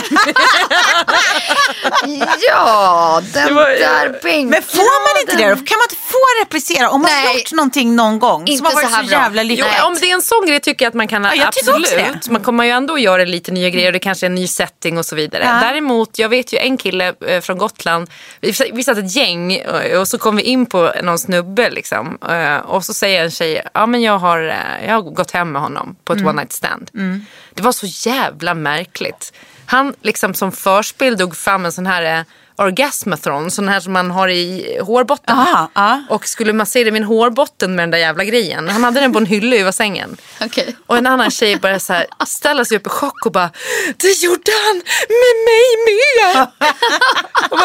Speaker 8: Ja, den var, där bänken.
Speaker 6: Men får man inte det då? Kan man inte få replicera om man
Speaker 8: Nej,
Speaker 6: har gjort någonting någon gång
Speaker 8: inte
Speaker 6: som har varit så, så jävla lyckligt?
Speaker 7: Jo, om det är en sån grej tycker jag att man kan, ja, absolut. Man kommer ju ändå göra lite nya grejer och det kanske är en ny setting och så vidare. Ja. Däremot, jag vet ju en kille eh, från Gotland, vi, vi satt ett gäng och, och så kom vi in på någon snubbe liksom, eh, och så säger en tjej, ja men jag har, jag har gått hem med honom på ett mm. one night stand. Mm. Det var så jävla märkligt. Han liksom som förspel dog fram en sån här eh, orgasmatron, sån här som man har i hårbotten.
Speaker 6: Aha, ah.
Speaker 7: Och skulle massera min hårbotten med den där jävla grejen. Han hade den på en hylla över sängen.
Speaker 8: Okay.
Speaker 7: Och en annan tjej började så här ställa sig upp i chock och bara, det gjorde han med mig med. Och bara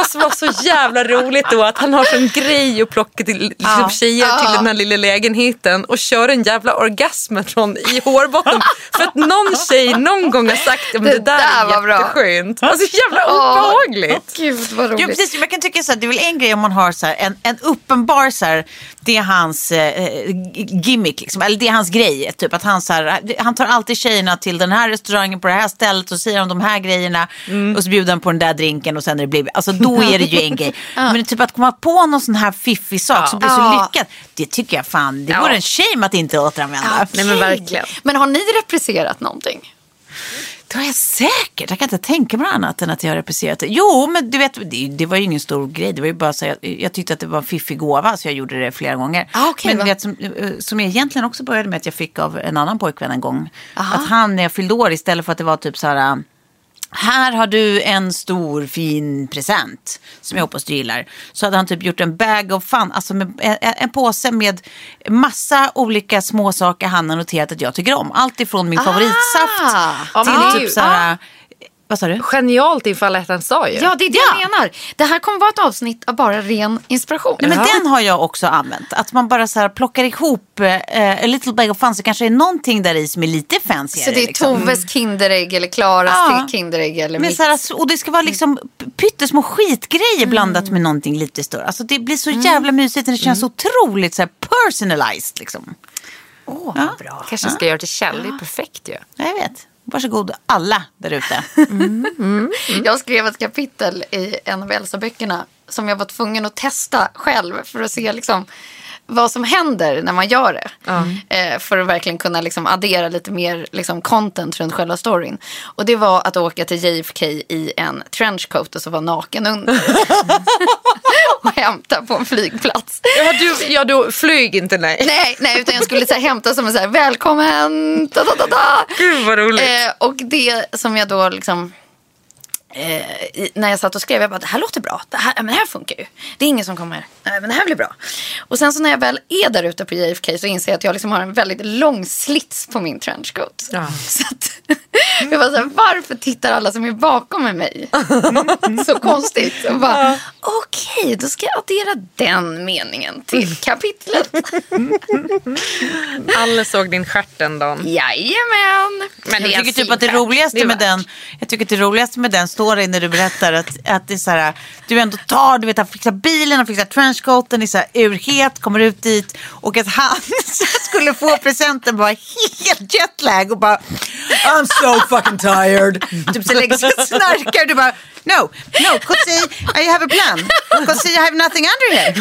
Speaker 7: måste vara så jävla roligt då att han har sån grej och plocka till liksom,
Speaker 8: Ja.
Speaker 7: tjejer
Speaker 8: Ja.
Speaker 7: till den här lilla lägenheten och kör en jävla orgasmetron i hårbotten för att någon tjej någon gång har sagt att det, det där, där är
Speaker 8: var
Speaker 7: jätteskönt. Alltså jävla obehagligt.
Speaker 8: Gud vad roligt.
Speaker 6: Jo, precis. Jag kan tycka så här, det är väl en grej om man har så här, en, en uppenbar så här, det är hans eh, gimmick liksom, eller det är hans grej typ att han så här, han tar alltid tjejerna till den här restaurangen på det här stället och säger de de här grejerna mm. och så bjuder han på den där drinken och sen är det blir alltså då är det ju en grej. Ja. Men typ att komma på någon sån här fiffig sak ja. som blir så ja. lyckad, det tycker jag fan det ja. vore en shame att inte återanvända.
Speaker 8: Ja, okay.
Speaker 7: Nej men verkligen.
Speaker 8: Men har ni represserat någonting?
Speaker 6: Det var jag säkert. Jag kan inte tänka mig annat än att jag har represserat det. Jo, men du vet, det, det var ju ingen stor grej. Det var ju bara så jag, jag tyckte att det var en fiffig gåva så jag gjorde det flera gånger.
Speaker 8: Ah, okay,
Speaker 6: men du vet, som, som jag egentligen också började med att jag fick av en annan pojkvän en gång. Aha. Att han, när jag fyllde år, istället för att det var typ så här... Här har du en stor fin present som jag hoppas du gillar. Så hade han typ gjort en bag of fun, alltså med en, en påse med massa olika små saker han har noterat att jag tycker om. Allt ifrån min ah, favoritsaft till ah, typ så här... Ah. Vad sa du?
Speaker 7: Genialt inför alla hjärtans dag ju.
Speaker 8: Ja, det är det ja. jag menar. Det här kommer vara ett avsnitt av bara ren inspiration.
Speaker 6: Nej, men ja. den har jag också använt. Att man bara så här plockar ihop eh, a little bag of fun så kanske är någonting där i som är lite fancy.
Speaker 8: Så det är liksom. Toves kinderägg eller Klaras ja. kinderägg eller
Speaker 6: men så här, och det ska vara liksom pyttesmå skitgrejer mm. blandat med någonting lite större. Alltså det blir så jävla mm. mysigt och det känns mm. så otroligt så här personalized liksom.
Speaker 8: Åh, oh, ja. bra.
Speaker 7: Kanske ja. ska göra till Kjell, det är perfekt ju.
Speaker 6: Ja. Jag vet. Varsågod alla där ute.
Speaker 8: Mm, mm, mm. Jag skrev ett kapitel i en av Elsa-böckerna som jag var tvungen att testa själv för att se liksom vad som händer när man gör det. Mm. Eh, för att verkligen kunna liksom addera lite mer liksom content runt själva storyn. Och det var att åka till J F K i en trenchcoat och så var naken under. Och hämta på en flygplats.
Speaker 7: Ja, du, ja, du flyg inte, nej.
Speaker 8: Nej, nej utan jag skulle så här, hämta som en så här, välkommen, da, da, da, da.
Speaker 7: Gud vad roligt.
Speaker 8: Eh, och det som jag då liksom... Eh, när jag satt och skrev jag bara, det här låter bra, det här, men det här funkar ju, det är ingen som kommer, nej, men det här blir bra. Och sen så när jag väl är där ute på J F K så inser jag att jag liksom har en väldigt lång slits på min trenchcoat. Ja. Så att jag var så här, varför tittar alla som är bakom mig så konstigt och bara, ja. okej, okay, då ska jag addera den meningen till kapitlet.
Speaker 7: Alla såg din stjärt den dagen.
Speaker 8: Jajamän.
Speaker 6: Men jag tycker typ att det roligaste det med den jag tycker att det roligaste med den story när du berättar att, att det är så här, du ändå tar, du vet, han fixar bilen, han fixar trenchcoaten, är så här urhet, kommer ut dit och att han skulle få presenten bara helt jetlag och bara I'm so fucking tired. Typ så lägger sig och snarkar du bara no, no, Kotsi, I have a plan. Kotsi, I have nothing under here.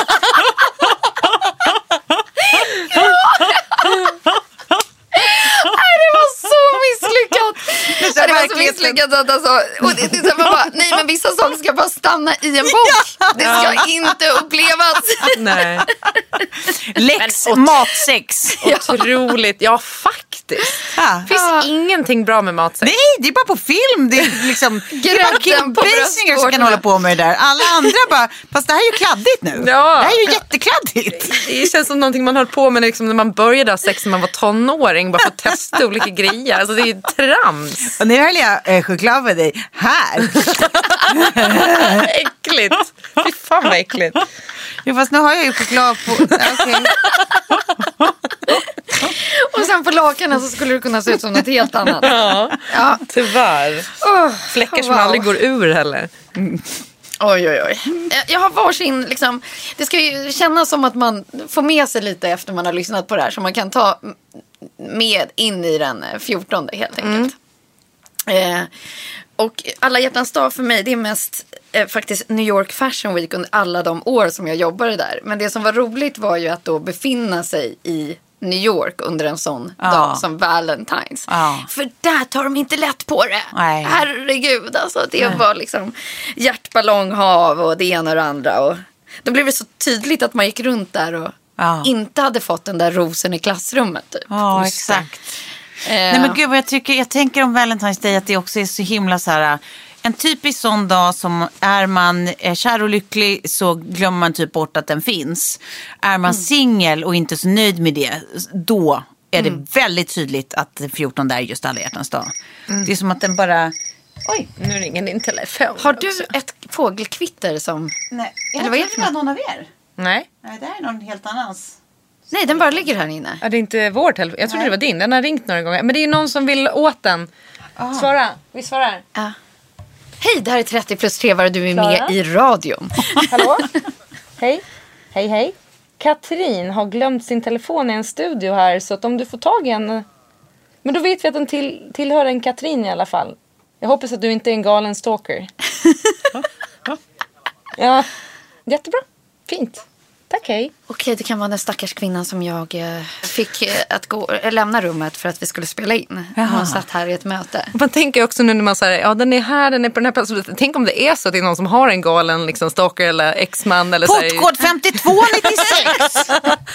Speaker 8: Nej, det var så misslyckat. Det, det var så misslyckat att alltså, och det, det, det var bara, nej men vissa saker ska bara stanna i en bok. Det ska ja. inte upplevas.
Speaker 7: Nej.
Speaker 6: Lex matsex.
Speaker 7: Otroligt. Ja, faktiskt. Ja. Finns ja. ingenting bra med matsex.
Speaker 6: Nej, det är bara på film. Det är liksom det är bara Kim Basinger som kan hålla på med det där. Alla andra bara, fast det här är ju kladdigt nu. Ja. Det här är ju jättekladdigt.
Speaker 7: Det känns som någonting man höll på med liksom, när man började ha sex när man var tonåring. Bara för att testa olika grejer. Alltså det är ju trams.
Speaker 6: Och nu höll jag eh, choklad med dig här.
Speaker 7: Äckligt. Fy fan vad äckligt.
Speaker 6: Jo, fast nu har jag ju choklad på... Okay.
Speaker 8: Och sen på lakanen så skulle det kunna se ut som något helt annat.
Speaker 7: Ja, ja. Tyvärr. Oh, Fläckar wow. som aldrig går ur heller. Mm.
Speaker 8: Oj, oj, oj. Jag har varsin, liksom, det ska ju kännas som att man får med sig lite efter man har lyssnat på det här. Så man kan ta med in i den fjortonde helt enkelt. Mm. Eh, och alla hjärtans dag för mig, det är mest eh, faktiskt New York Fashion Week under alla de år som jag jobbade där. Men det som var roligt var ju att då befinna sig i New York under en sån ja. dag som Valentine's. Ja. För där tar de inte lätt på det. Nej. Herregud, alltså det Nej. var liksom hjärtballonghav och det ena och det andra. Och då blev det så tydligt att man gick runt där och ja. inte hade fått den där rosen i klassrummet. Typ.
Speaker 6: Ja, exakt. Eh. Nej men gud vad jag tycker, jag tänker om Valentine's Day att det också är så himla så här... En typisk sån dag som är man kär och lycklig så glömmer man typ bort att den finns. Är man mm. singel och inte så nöjd med det, då är det mm. väldigt tydligt att fjorton är just alla hjärtans dag. Mm. Det är som att den bara
Speaker 7: Oj, nu ringer din telefon.
Speaker 8: Har du
Speaker 7: också.
Speaker 8: ett fågelkvitter som...
Speaker 6: Nej, jag
Speaker 8: Eller vad är
Speaker 6: tror
Speaker 8: det
Speaker 6: det var någon av er.
Speaker 7: Nej.
Speaker 6: Nej, det är någon helt annans.
Speaker 8: Nej, den bara ligger här inne.
Speaker 7: Ja, det är inte vår telefon. Jag trodde det var din. Den har ringt några gånger. Men det är någon som vill åt den.
Speaker 6: Ah.
Speaker 7: Svara. Vi svarar.
Speaker 8: Ja. Hej, det här är trettio plus tre och du är
Speaker 7: Klara?
Speaker 8: med i radion.
Speaker 7: Hallå? Hej. Hej, hej. Katrin har glömt sin telefon i en studio här. Så att om du får tag i en... Men då vet vi att den till, tillhör en Katrin i alla fall. Jag hoppas att du inte är en galen stalker. Ja, jättebra. Fint. Tack, hej.
Speaker 8: Okej, det kan vara den stackars kvinnan som jag eh, fick eh, att gå, äh, lämna rummet för att vi skulle spela in.
Speaker 6: Jaha.
Speaker 8: Hon satt här i ett möte.
Speaker 7: Man tänker också nu när man säger ja den är här, den är på den här platsen. Tänk om det är så att det är någon som har en galen liksom, stalker eller ex-man. Eller
Speaker 6: Portkod femtiotvå nittiosex.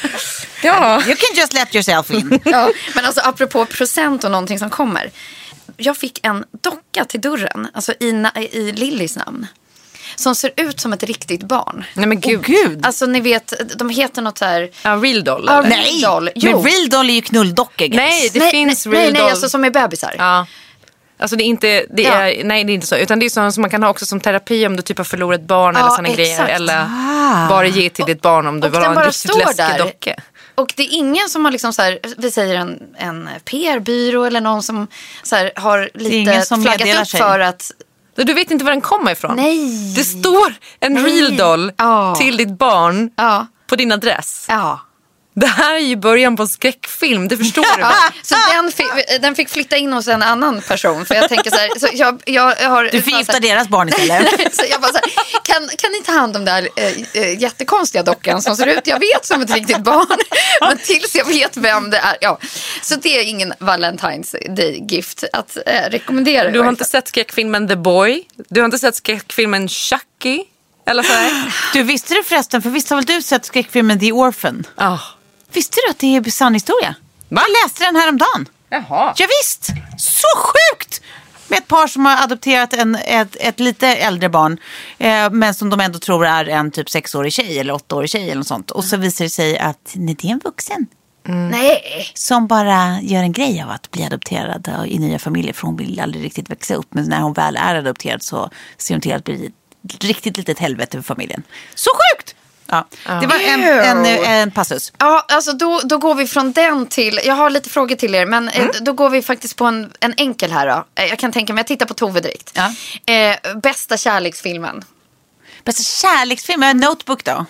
Speaker 7: Ja.
Speaker 6: You can just let yourself in.
Speaker 8: Ja, men alltså apropå procent och någonting som kommer. Jag fick en docka till dörren, alltså i, na- i Lillys namn. Som ser ut som ett riktigt barn.
Speaker 7: Nej men gud.
Speaker 6: Åh, gud.
Speaker 8: Alltså ni vet, de heter något så här...
Speaker 7: Ja, real doll.
Speaker 8: Ja,
Speaker 7: eller?
Speaker 8: real doll. Jo.
Speaker 6: Men real doll är ju knulldocka. guys.
Speaker 7: Nej, det
Speaker 8: nej,
Speaker 7: finns
Speaker 8: nej,
Speaker 7: real
Speaker 8: nej,
Speaker 7: doll.
Speaker 8: nej, alltså som är bebisar.
Speaker 7: Ja. Alltså det är inte, det
Speaker 8: Ja.
Speaker 7: är, nej det är inte så. Utan det är sånt som man kan ha också som terapi om du typ har förlorat barn
Speaker 8: Ja,
Speaker 7: eller såna grejer.
Speaker 8: exakt.
Speaker 7: Eller
Speaker 6: Ah.
Speaker 7: bara ge till ditt barn om du
Speaker 8: Och
Speaker 7: vill
Speaker 8: den
Speaker 7: ha
Speaker 8: bara
Speaker 7: en riktigt
Speaker 8: står
Speaker 7: läskig
Speaker 8: där.
Speaker 7: docka.
Speaker 8: Och det är ingen som har liksom så här, vi säger en, en P R-byrå eller någon som så här, har
Speaker 6: ingen
Speaker 8: lite
Speaker 6: som
Speaker 8: flaggat
Speaker 6: meddelar
Speaker 8: upp
Speaker 6: sig.
Speaker 8: för att...
Speaker 7: Du vet inte var den kommer ifrån.
Speaker 8: Nej.
Speaker 7: Det står en
Speaker 8: Nej.
Speaker 7: real doll
Speaker 8: Ja.
Speaker 7: till ditt barn
Speaker 8: Ja,
Speaker 7: på din adress.
Speaker 8: ja.
Speaker 7: Det här är ju början på en skräckfilm, det förstår du
Speaker 8: Ja,
Speaker 7: väl?
Speaker 8: så den fick, den fick flytta in hos en annan person. För jag tänker så här, så jag, jag har...
Speaker 6: Du förgiftar deras barn istället.
Speaker 8: Så jag bara så här, kan, kan ni ta hand om den där äh, äh, jättekonstiga dockan som ser ut, jag vet som ett riktigt barn. Men tills jag vet vem det är. Ja. Så det är ingen Valentine's Day-gift att äh, rekommendera.
Speaker 7: Du har inte sett skräckfilmen The Boy? Du har inte sett skräckfilmen Chucky? Eller så här?
Speaker 6: Du, visste du förresten, för visst har väl du sett skräckfilmen The Orphan?
Speaker 7: Ja.
Speaker 6: Visste du att det är sann historia?
Speaker 7: Va?
Speaker 6: Jag läste den här om dagen.
Speaker 7: Jaha.
Speaker 6: Ja, visst, så sjukt! Med ett par som har adopterat en, ett, ett lite äldre barn. Eh, men som de ändå tror är en typ sexårig tjej eller åttaårig tjej eller något sånt. Och så visar det sig att nej, det är en vuxen.
Speaker 8: Mm. Nej.
Speaker 6: Som bara gör en grej av att bli adopterad i nya familjer. För hon vill aldrig riktigt växa upp. Men när hon väl är adopterad så ser hon till att bli riktigt litet helvete för familjen. Så sjukt! Ja, det var en, en, en passus.
Speaker 8: Ja, alltså då, då går vi från den till... Jag har lite frågor till er, men mm. då går vi faktiskt på en, en enkel här då. Jag kan tänka mig, jag tittar på Tove direkt.
Speaker 6: Ja.
Speaker 8: Eh, bästa kärleksfilmen?
Speaker 6: Bästa kärleksfilm? Notebook då?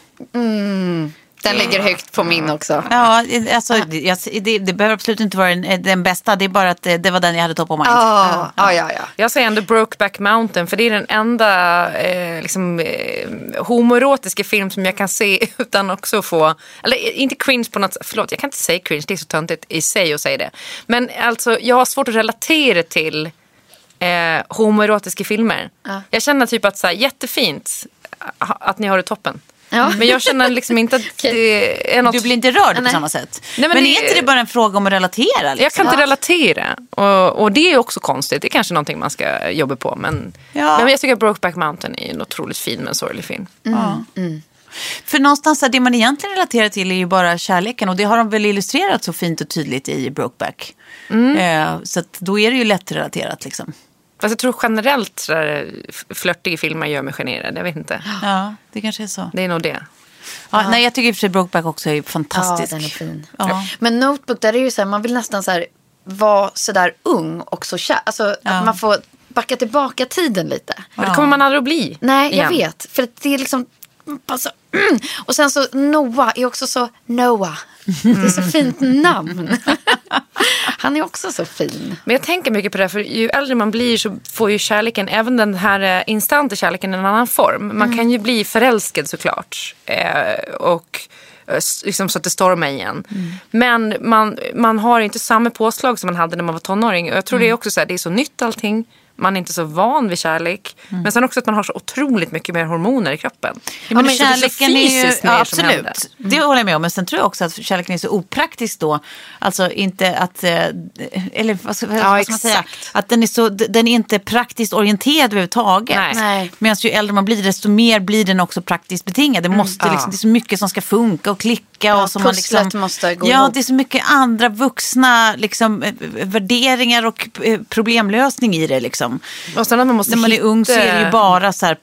Speaker 8: Mm. Den ligger högt på min också.
Speaker 6: Ja, alltså jag, det, det behöver absolut inte vara den, den bästa. Det är bara att det, det var den jag hade top of mind.
Speaker 8: Ja, ja, ja, ja.
Speaker 7: Jag säger ändå Brokeback Mountain, för det är den enda eh, liksom, eh, homoerotiska film som jag kan se utan också få, eller inte cringe på något, förlåt jag kan inte säga cringe, det är så töntigt i sig att säga det. Men alltså jag har svårt att relatera till eh, homoerotiska filmer. Ja. Jag känner typ att så här, jättefint att ni har det toppen. Ja. Men jag känner liksom inte att det är något...
Speaker 6: Du blir inte rörd på samma sätt. Nej, men men det... är inte det bara en fråga om att relatera? Liksom?
Speaker 7: Jag kan inte relatera. Och, och det är också konstigt. Det är kanske någonting man ska jobba på. Men,
Speaker 6: ja.
Speaker 7: men jag tycker att Brokeback Mountain är en otroligt fin men sorglig film.
Speaker 6: Mm. Ja. Mm. För någonstans det man egentligen relaterar till är ju bara kärleken. Och det har de väl illustrerat så fint och tydligt i Brokeback. Mm. Eh, så att då är det ju lätt relaterat liksom.
Speaker 7: Fast jag tror generellt så flörtiga filmer gör mig generad. Jag vet inte.
Speaker 6: Ja, det kanske är så.
Speaker 7: Det är nog det.
Speaker 6: Ja, ja. Nej, jag tycker i och för sig Brokeback också är fantastisk.
Speaker 8: Ja, den är fin.
Speaker 6: Ja.
Speaker 8: Men Notebook, där är ju så här, man vill nästan så här vara så där ung och så kär. Alltså ja. Att man får backa tillbaka tiden lite.
Speaker 7: Ja. Det kommer man aldrig att bli.
Speaker 8: Nej, jag
Speaker 7: igen.
Speaker 8: vet. För det är liksom... Alltså, mm. Och sen så Noah är också så Noah. Mm. Det är så fint namn. Han är också så fin.
Speaker 7: Men jag tänker mycket på det, för ju äldre man blir så får ju kärleken, även den här instanta kärleken, en annan form. Man mm. kan ju bli förälskad såklart. Eh, och liksom så att det stormar igen. Mm. Men man, man har inte samma påslag som man hade när man var tonåring. Och jag tror mm. det är också så här, det är så nytt allting. Man är inte så van vid kärlek. Mm. Men sen också att man har så otroligt mycket mer hormoner i kroppen.
Speaker 6: Ja, men kärleken är ju, ja, absolut. Mm. Det håller jag med om. Men sen tror jag också att kärleken är så opraktisk då. Alltså inte att, eller vad ska,
Speaker 7: ja,
Speaker 6: vad ska man säga? Att den är, så, den är inte praktiskt orienterad överhuvudtaget.
Speaker 8: Nej. Nej.
Speaker 6: Medan ju äldre man blir, desto mer blir den också praktiskt betingad. Det, måste, mm. liksom, det är så mycket som ska funka och klicka.
Speaker 8: Ja,
Speaker 6: och som man liksom,
Speaker 8: måste gå
Speaker 6: ja,
Speaker 8: ihop.
Speaker 6: Det är så mycket andra vuxna liksom, värderingar och problemlösning i det liksom. liksom.
Speaker 7: Och sen när man, måste
Speaker 6: när man
Speaker 7: hitta...
Speaker 6: är ung så är det ju bara så här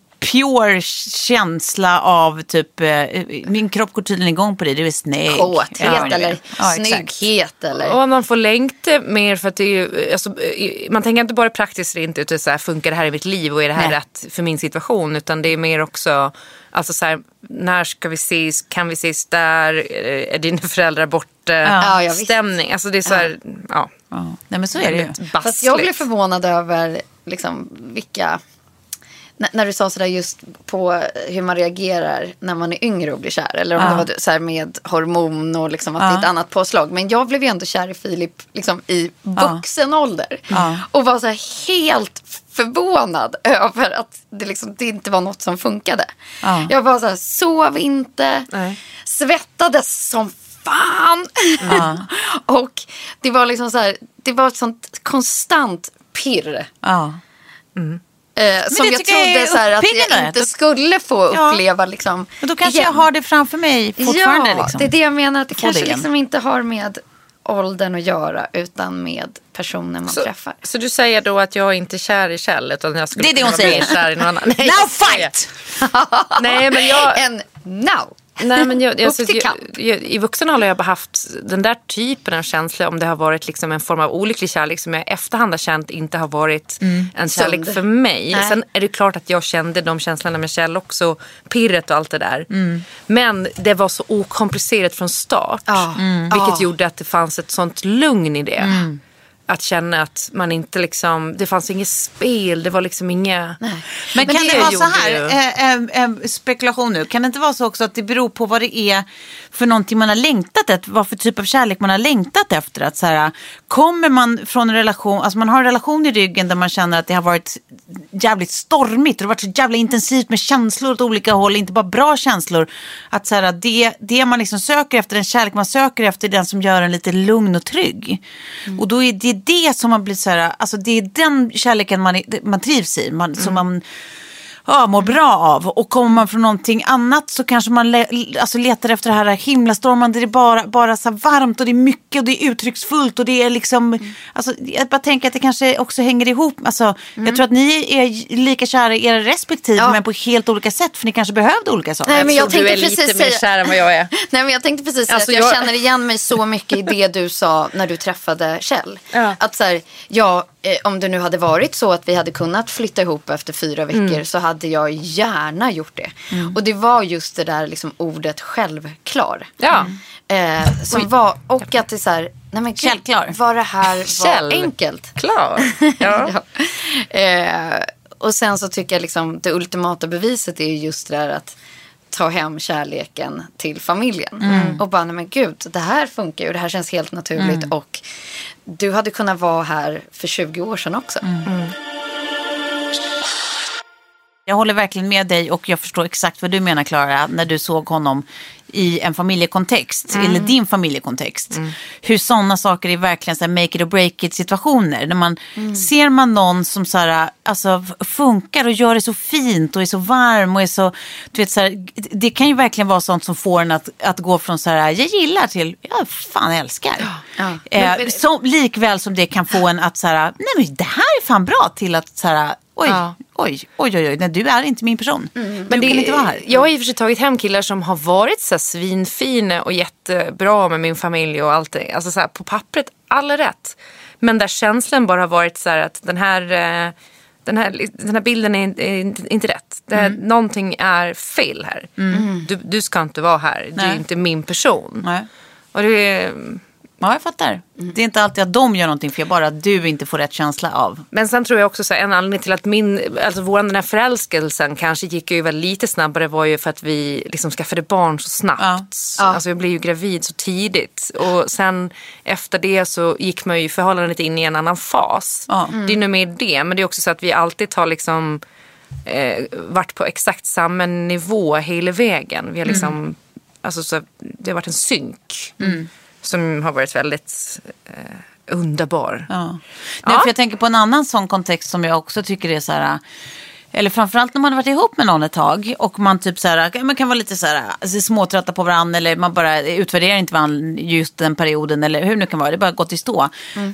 Speaker 6: pure känsla av typ, eh, min kropp går tydligen igång på det, det är snygg.
Speaker 8: Kåthet
Speaker 6: ja,
Speaker 8: eller
Speaker 6: ja,
Speaker 8: snygghet eller...
Speaker 7: Och man får längta mer för att det är ju, alltså, man tänker inte bara praktiskt inte utan så här, funkar det här i mitt liv och är det här Nej. rätt för min situation, utan det är mer också, alltså så här, när ska vi ses, kan vi ses där, är dina föräldrar borta,
Speaker 8: ja. Ja,
Speaker 7: stämning, alltså det är så här, ja. ja.
Speaker 6: ja. Nej men så är det ju.
Speaker 8: Fast jag blev förvånad över liksom vilka... När du sa sådär just på hur man reagerar när man är yngre och blir kär. Eller om ja. det var så här med hormon och liksom att ja. det är ett annat påslag. Men jag blev ju ändå kär i Filip liksom i vuxen ja. ålder. Ja. Och var så här helt förvånad över att det, liksom, det inte var något som funkade. Ja. Jag var så här, sov inte. Nej. Svettades som fan. Ja. Och det var liksom så här, det var ett sånt konstant pirr. Ja. Mm. Eh, som jag trodde så här, att jag inte skulle få uppleva. Ja. Liksom,
Speaker 6: men då kanske igen. jag har det framför mig fortfarande.
Speaker 8: Ja,
Speaker 6: liksom.
Speaker 8: det är det jag menar. Att det Få kanske det liksom inte har med åldern att göra, utan med personen man
Speaker 7: så,
Speaker 8: träffar.
Speaker 7: Så du säger då att jag är inte kär i Kjell, utan jag skulle
Speaker 6: det är det hon säger.
Speaker 7: Kär i någon annan. Nej,
Speaker 6: now fight!
Speaker 7: Nej, men jag...
Speaker 8: And now!
Speaker 7: Nej, men jag, alltså, jag, jag, i vuxen ålder har jag bara haft den där typen av känsla, om det har varit liksom en form av olycklig kärlek som jag i efterhand har känt inte har varit mm. en kärlek Sund. för mig. Nej. Sen är det klart att jag kände de känslorna med Kjell också, pirret och allt det där. Mm. Men det var så okomplicerat från start, ah. mm. vilket ah. gjorde att det fanns ett sånt lugn i det. Mm. Att känna att man inte liksom, det fanns inget spel, det var liksom inga...
Speaker 6: Nej. Men, Men kan det, det vara så här, äh, äh, äh, spekulation nu, kan det inte vara så också att det beror på vad det är för någonting man har längtat efter, vad för typ av kärlek man har längtat efter? Att så här, kommer man från en relation, alltså man har en relation i ryggen där man känner att det har varit jävligt stormigt, det har varit så jävla intensivt med känslor åt olika håll, inte bara bra känslor, att så här, det, det man liksom söker efter, den kärlek man söker efter, är den som gör en lite lugn och trygg. Mm. Och då är det det som man blir så här, alltså det är den kärleken man, man trivs i, man, mm. som man ja, mår bra av. Och kommer man från någonting annat så kanske man le, alltså letar efter det här himlastormande, det är bara, bara så varmt och det är mycket och det är uttrycksfullt och det är liksom, mm. alltså jag bara tänker att det kanske också hänger ihop, alltså mm. jag tror att ni är lika kära i era respektive ja. men på helt olika sätt, för ni kanske behövde olika saker.
Speaker 8: Nej, men jag, jag
Speaker 7: tänkte du är lite mer kär än vad jag är.
Speaker 8: Nej, men jag tänkte precis säga alltså, att jag, jag känner igen mig så mycket i det du sa när du träffade Kjell. Ja. Att så här, ja, eh, om det nu hade varit så att vi hade kunnat flytta ihop efter fyra veckor mm. så hade jag gärna gjort det. Mm. Och det var just det där liksom ordet självklar.
Speaker 7: Ja.
Speaker 8: Eh, som var, och att det så här, nej men
Speaker 6: självklar.
Speaker 8: Var det här var enkelt.
Speaker 7: Klar. Ja.
Speaker 8: ja. Eh, och sen så tycker jag liksom det ultimata beviset är just det där att ta hem kärleken till familjen. Mm. Och bara, nej men gud, det här funkar ju. Det här känns helt naturligt. Mm. Och du hade kunnat vara här för tjugo år sedan också. Mm. Mm.
Speaker 6: Jag håller verkligen med dig och jag förstår exakt vad du menar, Clara, när du såg honom i en familjekontext, mm. eller din familjekontext. Mm. Hur sådana saker är verkligen så här make it or break it situationer. När man mm. ser man någon som så här, alltså, funkar och gör det så fint och är så varm och är så, du vet så här, det kan ju verkligen vara sånt som får en att, att gå från så här, jag gillar till, jag fan älskar. Ja. Ja. Eh, men, så, likväl som det kan få en att så här, nej men det här är fan bra, till att så här, oj, ja. oj, oj, oj, oj, nej, du är inte min person. Mm. Men det kan inte vara här.
Speaker 7: Jag har i och för sig tagit hem killar som har varit så här svinfina och jättebra med min familj och allt det. Alltså så här, på pappret, alla rätt. Men där känslan bara har varit så här att den här, den här, den här bilden är, är inte rätt. Det här, mm. någonting är fel här. Mm. Du, du ska inte vara här. Nej. Du är inte min person. Nej. Och det är...
Speaker 6: Ja, jag fattar. Mm. Det är inte alltid att de gör någonting för, bara att du inte får rätt känsla av.
Speaker 7: Men sen tror jag också så här, en anledning till att min, alltså våran den här förälskelsen kanske gick över lite snabbare var ju för att vi liksom skaffade barn så snabbt. Ja. Ja. Alltså jag blev ju gravid så tidigt. Och sen efter det så gick man ju förhållandet in i en annan fas. Ja. Mm. Det är nu med det, men det är också så att vi alltid har liksom eh, varit på exakt samma nivå hela vägen. Vi har liksom, mm. alltså så, det har varit en synk. Mm. Som har varit väldigt eh, underbar.
Speaker 6: Ja. Nej, ja. För jag tänker på en annan sån kontext som jag också tycker är så här, eller framförallt när man har varit ihop med någon ett tag och man typ så här, man kan vara lite så här, alltså, småtrötta på varandra, eller man bara utvärderar inte varandra just den perioden, eller hur det nu kan vara, det bara gått i stå. Mm.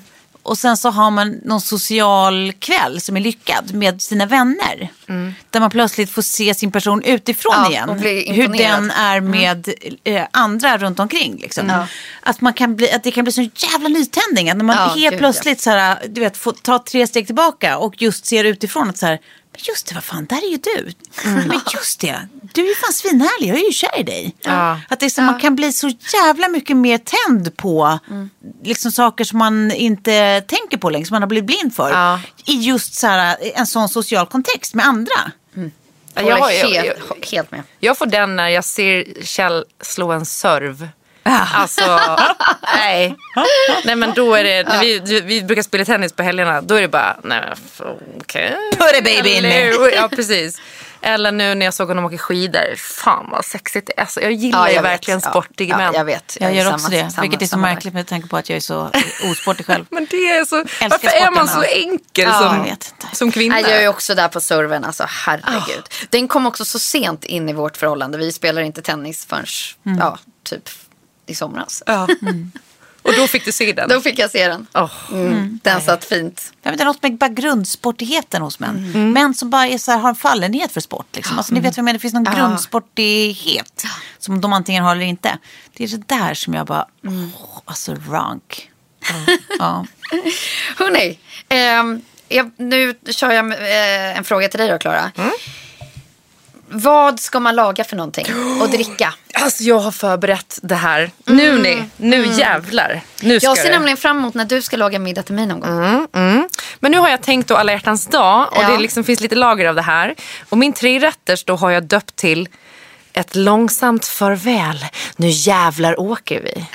Speaker 6: och sen så har man någon social kväll som är lyckad med sina vänner. Mm. Där man plötsligt får se sin person utifrån
Speaker 8: ja,
Speaker 6: igen.
Speaker 8: Hur
Speaker 6: den är med mm. eh, andra runt omkring. Liksom. Mm. Att, man kan bli, att det kan bli så jävla nytändning. Att när man ja, helt gud, plötsligt ja. så här, du vet, får ta tre steg tillbaka och just ser utifrån att så här, men just det, vad fan, där är ju du. Mm. Men just det, du är ju fan svinhärlig, jag är ju kär i dig. Ja. Att det är så, ja. man kan bli så jävla mycket mer tänd på mm. liksom saker som man inte tänker på längre, som man har blivit blind för. Ja. I just så här, en sån social kontext med andra.
Speaker 8: Mm. Jag, jag, jag, helt, jag, helt med.
Speaker 7: Jag får den när jag ser Kjell slå en serv. Alltså, nej. Nej, men då är det, när vi, vi brukar spela tennis på helgerna, då är det bara, nej, okej. Okay.
Speaker 6: Put it baby in me.
Speaker 7: Ja, precis. Eller nu när jag såg honom åka skidor, fan vad sexigt. Alltså, jag gillar ja, jag ju verkligen sportiga
Speaker 8: ja,
Speaker 7: män.
Speaker 8: Ja, jag vet.
Speaker 6: Jag, jag gör
Speaker 8: samma,
Speaker 6: också det,
Speaker 8: samma,
Speaker 6: vilket är så
Speaker 8: samma
Speaker 6: märkligt med tanke på att jag är så osportig själv.
Speaker 7: Men det är så, varför är man så enkel ja, som, som kvinna?
Speaker 8: Jag är ju också där på serven, alltså herregud. Oh. Den kom också så sent in i vårt förhållande. Vi spelar inte tennis förrän, mm. ja, typ i somras.
Speaker 7: Ja. Mm. Och då fick du se den?
Speaker 8: Då fick jag se den. Oh. Mm. Mm. Den satt fint.
Speaker 6: Jag vet, det är något med bara grundsportigheten hos män. Mm. Män som bara är så här, har en fallenhet för sport. Liksom. Alltså, mm. Ni vet vad jag menar, det finns någon ah. grundsportighet som de antingen har eller inte. Det är det där som jag bara, mm. oh, alltså rank. Mm. Ja.
Speaker 8: Hörrni, eh, jag, nu kör jag eh, en fråga till dig då, Klara. Mm. Vad ska man laga för någonting och dricka?
Speaker 7: Alltså jag har förberett det här. Mm. Nu ni, nu mm. jävlar. Nu ska
Speaker 8: jag ser
Speaker 7: det.
Speaker 8: nämligen fram emot när du ska laga middag till mig någon gång.
Speaker 7: Mm, mm. Men nu har jag tänkt då alla hjärtans dag. Och ja. det liksom finns lite lager av det här. Och min tre rätters då har jag döpt till ett långsamt farväl. Nu jävlar åker vi.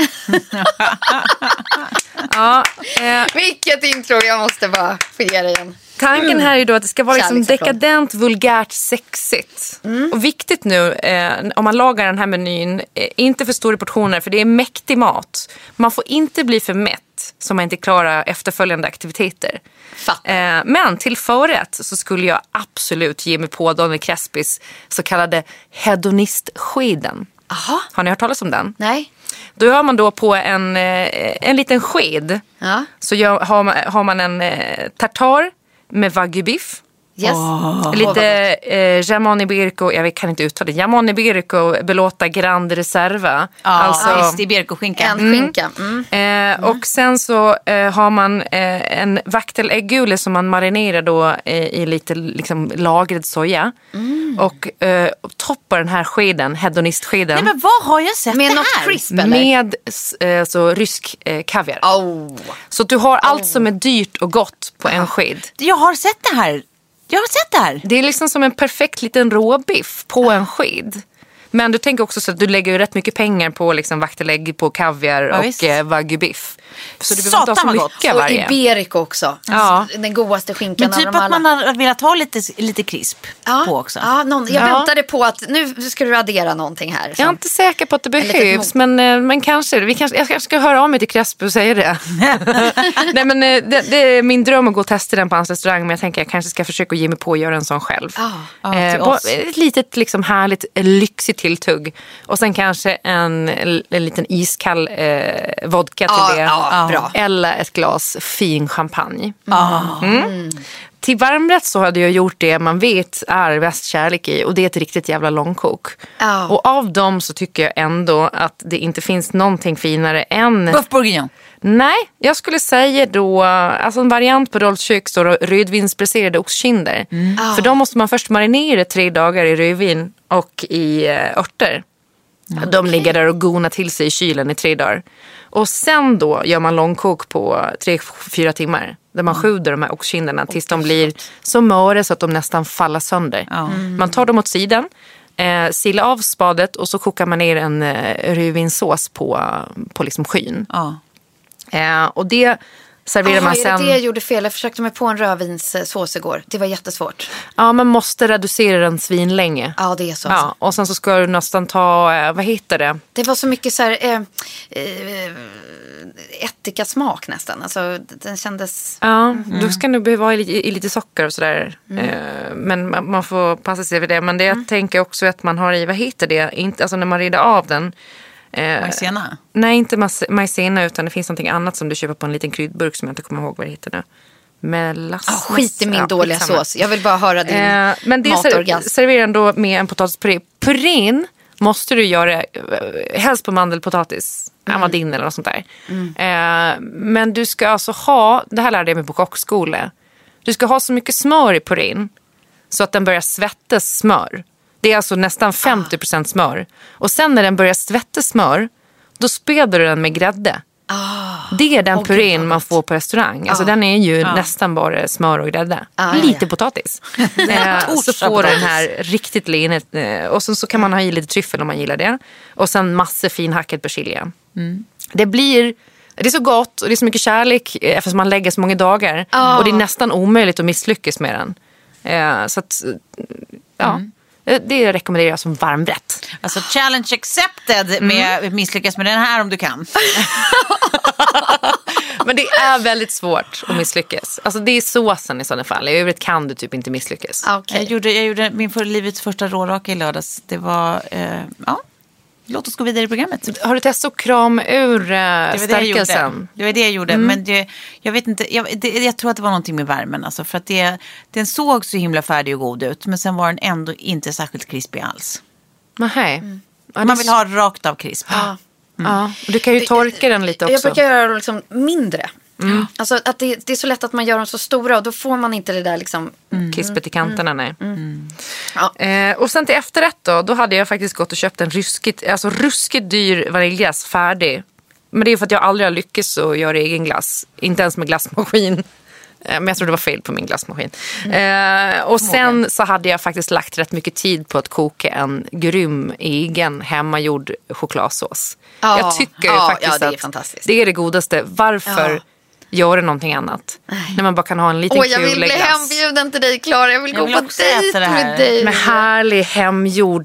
Speaker 7: ja, eh.
Speaker 8: Vilket intro, jag måste bara få ge dig en.
Speaker 7: Tanken här är då att det ska vara liksom dekadent, vulgärt, sexigt. Mm. Och viktigt nu, eh, om man lagar den här menyn, eh, inte för stora portioner, för det är mäktig mat. Man får inte bli för mätt så man inte klarar efterföljande aktiviteter. Eh, men till förrätt så skulle jag absolut ge mig på Daniel Cresbys så kallade hedonistskeden.
Speaker 8: Aha.
Speaker 7: Har ni hört talas om den?
Speaker 8: Nej.
Speaker 7: Då har man då på en, eh, en liten sked. Ja. Så gör, har, man, har man en eh, tartar med wagyu-biff.
Speaker 8: Yes.
Speaker 7: Oh. Lite eh, jamon iberico, jag kan inte uttala det. Jamon iberico belåta Grande Reserva.
Speaker 6: Ja, alltså, det är iberico-skinka.
Speaker 8: En mm. skinka. Mm.
Speaker 7: Eh, mm. Och sen så eh, har man eh, en vakteläggule som man marinerar då eh, i lite liksom, lagrad soja. Mm. Och eh, toppar den här skeden, hedonistskeden.
Speaker 6: Nej, men vad har jag sett
Speaker 8: med
Speaker 6: det
Speaker 8: något
Speaker 6: här?
Speaker 8: Crisp, eller?
Speaker 7: Med eh, så rysk eh, kaviar.
Speaker 8: Oh.
Speaker 7: Så du har allt
Speaker 8: oh.
Speaker 7: som är dyrt och gott på en sked.
Speaker 6: Jag har sett det här. Jag har sett det här.
Speaker 7: Det är liksom som en perfekt liten råbiff på en sked. Men du tänker också så att du lägger ju rätt mycket pengar på liksom vaktelägg, på kaviar ja, och eh, wagyu-biff. Så du behöver inte ha så mycket varje.
Speaker 8: Och iberico också. Ja. Den godaste skinkan.
Speaker 6: Men typ
Speaker 8: av
Speaker 6: att
Speaker 8: alla.
Speaker 6: man har velat ha lite, lite krisp
Speaker 8: ja.
Speaker 6: på också.
Speaker 8: Ja, någon, jag ja. väntade på att nu ska du addera någonting här.
Speaker 7: Jag är inte säker på att det behövs, men, men kanske, vi kanske. Jag kanske ska höra av mig till Cresp och säga det. Nej, men det, det är min dröm att gå och testa den på hans restaurang, men jag tänker jag kanske ska försöka ge mig på att göra en sån själv.
Speaker 8: Ah.
Speaker 7: Eh,
Speaker 8: Ah,
Speaker 7: ett litet liksom härligt, lyxigt tilltugg. Och sen kanske en, en liten iskall eh, vodka till
Speaker 8: ah,
Speaker 7: det.
Speaker 8: Ah, bra.
Speaker 7: Eller ett glas fin champagne.
Speaker 8: Ah.
Speaker 7: Mm. Mm. Till varmrätt så hade jag gjort det man vet är bäst kärlek i. Och det är ett riktigt jävla långkok.
Speaker 8: Ah.
Speaker 7: Och av dem så tycker jag ändå att det inte finns någonting finare än...
Speaker 6: Bœuf bourguignon.
Speaker 7: Nej, jag skulle säga då... Alltså en variant på Rolfs kök står rödvinspresserade oxkinder. Mm. Ah. För då måste man först marinera tre dagar i rödvin och i uh, örter. Okay. De ligger där och gonar till sig i kylen i tre dagar. Och sen då gör man långkok på tre, fyra timmar. Där man sjuder de här oxkinderna tills de blir så möre så att de nästan faller sönder. Mm. Man tar dem åt sidan, eh, silar av spadet och så kokar man ner en eh, rödvinssås på, på liksom skyn.
Speaker 6: Ja.
Speaker 7: Eh, och det serverar
Speaker 8: ah,
Speaker 7: man sen...
Speaker 8: Är det det jag gjorde fel? Jag försökte mig på en rödvinssås igår. Det var jättesvårt.
Speaker 7: Ja, man måste reducera den svinlänge.
Speaker 8: Ja, det är så.
Speaker 7: Ja, och sen så ska du nästan ta, eh, vad heter det?
Speaker 8: Det var så mycket så här... Eh, eh, ättikasmak nästan. Alltså, den kändes...
Speaker 7: Ja, mm. Då ska du behöva ha i, i lite socker och sådär. Mm. Eh, men man, man får passa sig för det. Men det mm. jag tänker också att man har i, vad heter det? Inte, alltså när man rider av den... Eh,
Speaker 6: Majsena?
Speaker 7: Nej, inte mas- majsena utan det finns någonting annat som du köper på en liten kryddburk som jag inte kommer ihåg vad det heter nu. Melas,
Speaker 8: oh, skit i min
Speaker 7: ja,
Speaker 8: dåliga
Speaker 7: skitsamma.
Speaker 8: sås. Jag vill bara höra din
Speaker 7: eh, Men det
Speaker 8: matorgasm.
Speaker 7: serverar ändå med en potatispuré. Purén måste du göra eh, helst på mandelpotatis. Mm. Amadin eller något sånt där. Mm. Eh, men du ska alltså ha, det här lärde jag mig på kockskola. Du ska ha så mycket smör i purén så att den börjar svettas smör. Det är alltså nästan femtio procent smör. Och sen när den börjar svettas smör, då späder du den med grädde.
Speaker 8: Ah.
Speaker 7: Det är den
Speaker 8: oh,
Speaker 7: purén man får på restaurang. Alltså
Speaker 8: ah.
Speaker 7: den är ju
Speaker 8: ah.
Speaker 7: nästan bara smör och grädde.
Speaker 8: Ah,
Speaker 7: Lite
Speaker 8: ja, ja.
Speaker 7: potatis. eh, så får du den här riktigt lenet. Eh, och så, så kan man ha i lite tryffel om man gillar det. Och sen massor finhackad persilja. Mm. Det blir... Det är så gott och det är så mycket kärlek eftersom man lägger så många dagar. Ah. Och det är nästan omöjligt att misslyckas med den. Eh, så att, ja... Mm. Det rekommenderar jag som varmrätt.
Speaker 6: Alltså challenge accepted med mm. misslyckas med den här om du kan.
Speaker 7: Men det är väldigt svårt att misslyckas. Alltså det är såsen i sådana fall. I övrigt kan du typ inte misslyckas.
Speaker 6: Okay. Jag, gjorde, jag gjorde min för livets första råraka i lördags. Det var, eh, ja. Låt oss gå vidare i programmet.
Speaker 7: Har du testat att krama ur uh,
Speaker 6: det
Speaker 7: stärkelsen?
Speaker 6: Det var det jag gjorde. Mm. Men det, jag vet inte, jag, det, jag tror att det var någonting med värmen. Alltså, för att det, den såg så himla färdig och god ut. Men sen var den ändå inte särskilt krispig alls.
Speaker 7: Nej.
Speaker 6: Mm. Ja, man vill ha rakt av krisp.
Speaker 7: Ja. Mm. Ja. Du kan ju torka den lite också.
Speaker 8: Jag brukar göra dem liksom mindre. Mm. Alltså att det, det är så lätt att man gör dem så stora och då får man inte det där liksom
Speaker 7: mm. krispet i kanterna, nej.
Speaker 8: Mm. Mm. Ja.
Speaker 7: Eh, och sen till efterrätt då, då hade jag faktiskt gått och köpt en ruskigt, alltså ruskigt dyr vaniljglass färdig. Men det är för att jag aldrig har lyckats att göra egen glass, inte ens med glassmaskin. Eh, men jag tror det var fel på min glassmaskin. Mm. Eh, och sen så hade jag faktiskt lagt rätt mycket tid på att koka en grym egen hemmagjord chokladsås.
Speaker 8: Ja.
Speaker 7: Jag tycker
Speaker 8: ja,
Speaker 7: faktiskt
Speaker 8: ja, det är
Speaker 7: att
Speaker 8: fantastiskt.
Speaker 7: det är det godaste. Varför
Speaker 8: ja.
Speaker 7: göra någonting annat? Nej. När man bara kan ha en liten
Speaker 8: Åh,
Speaker 7: kul
Speaker 8: jag vill bli
Speaker 7: glass.
Speaker 8: hembjuden till dig, Klara. Jag vill jag gå
Speaker 6: vill
Speaker 8: på dejt med dig.
Speaker 7: Med härlig hemgjord,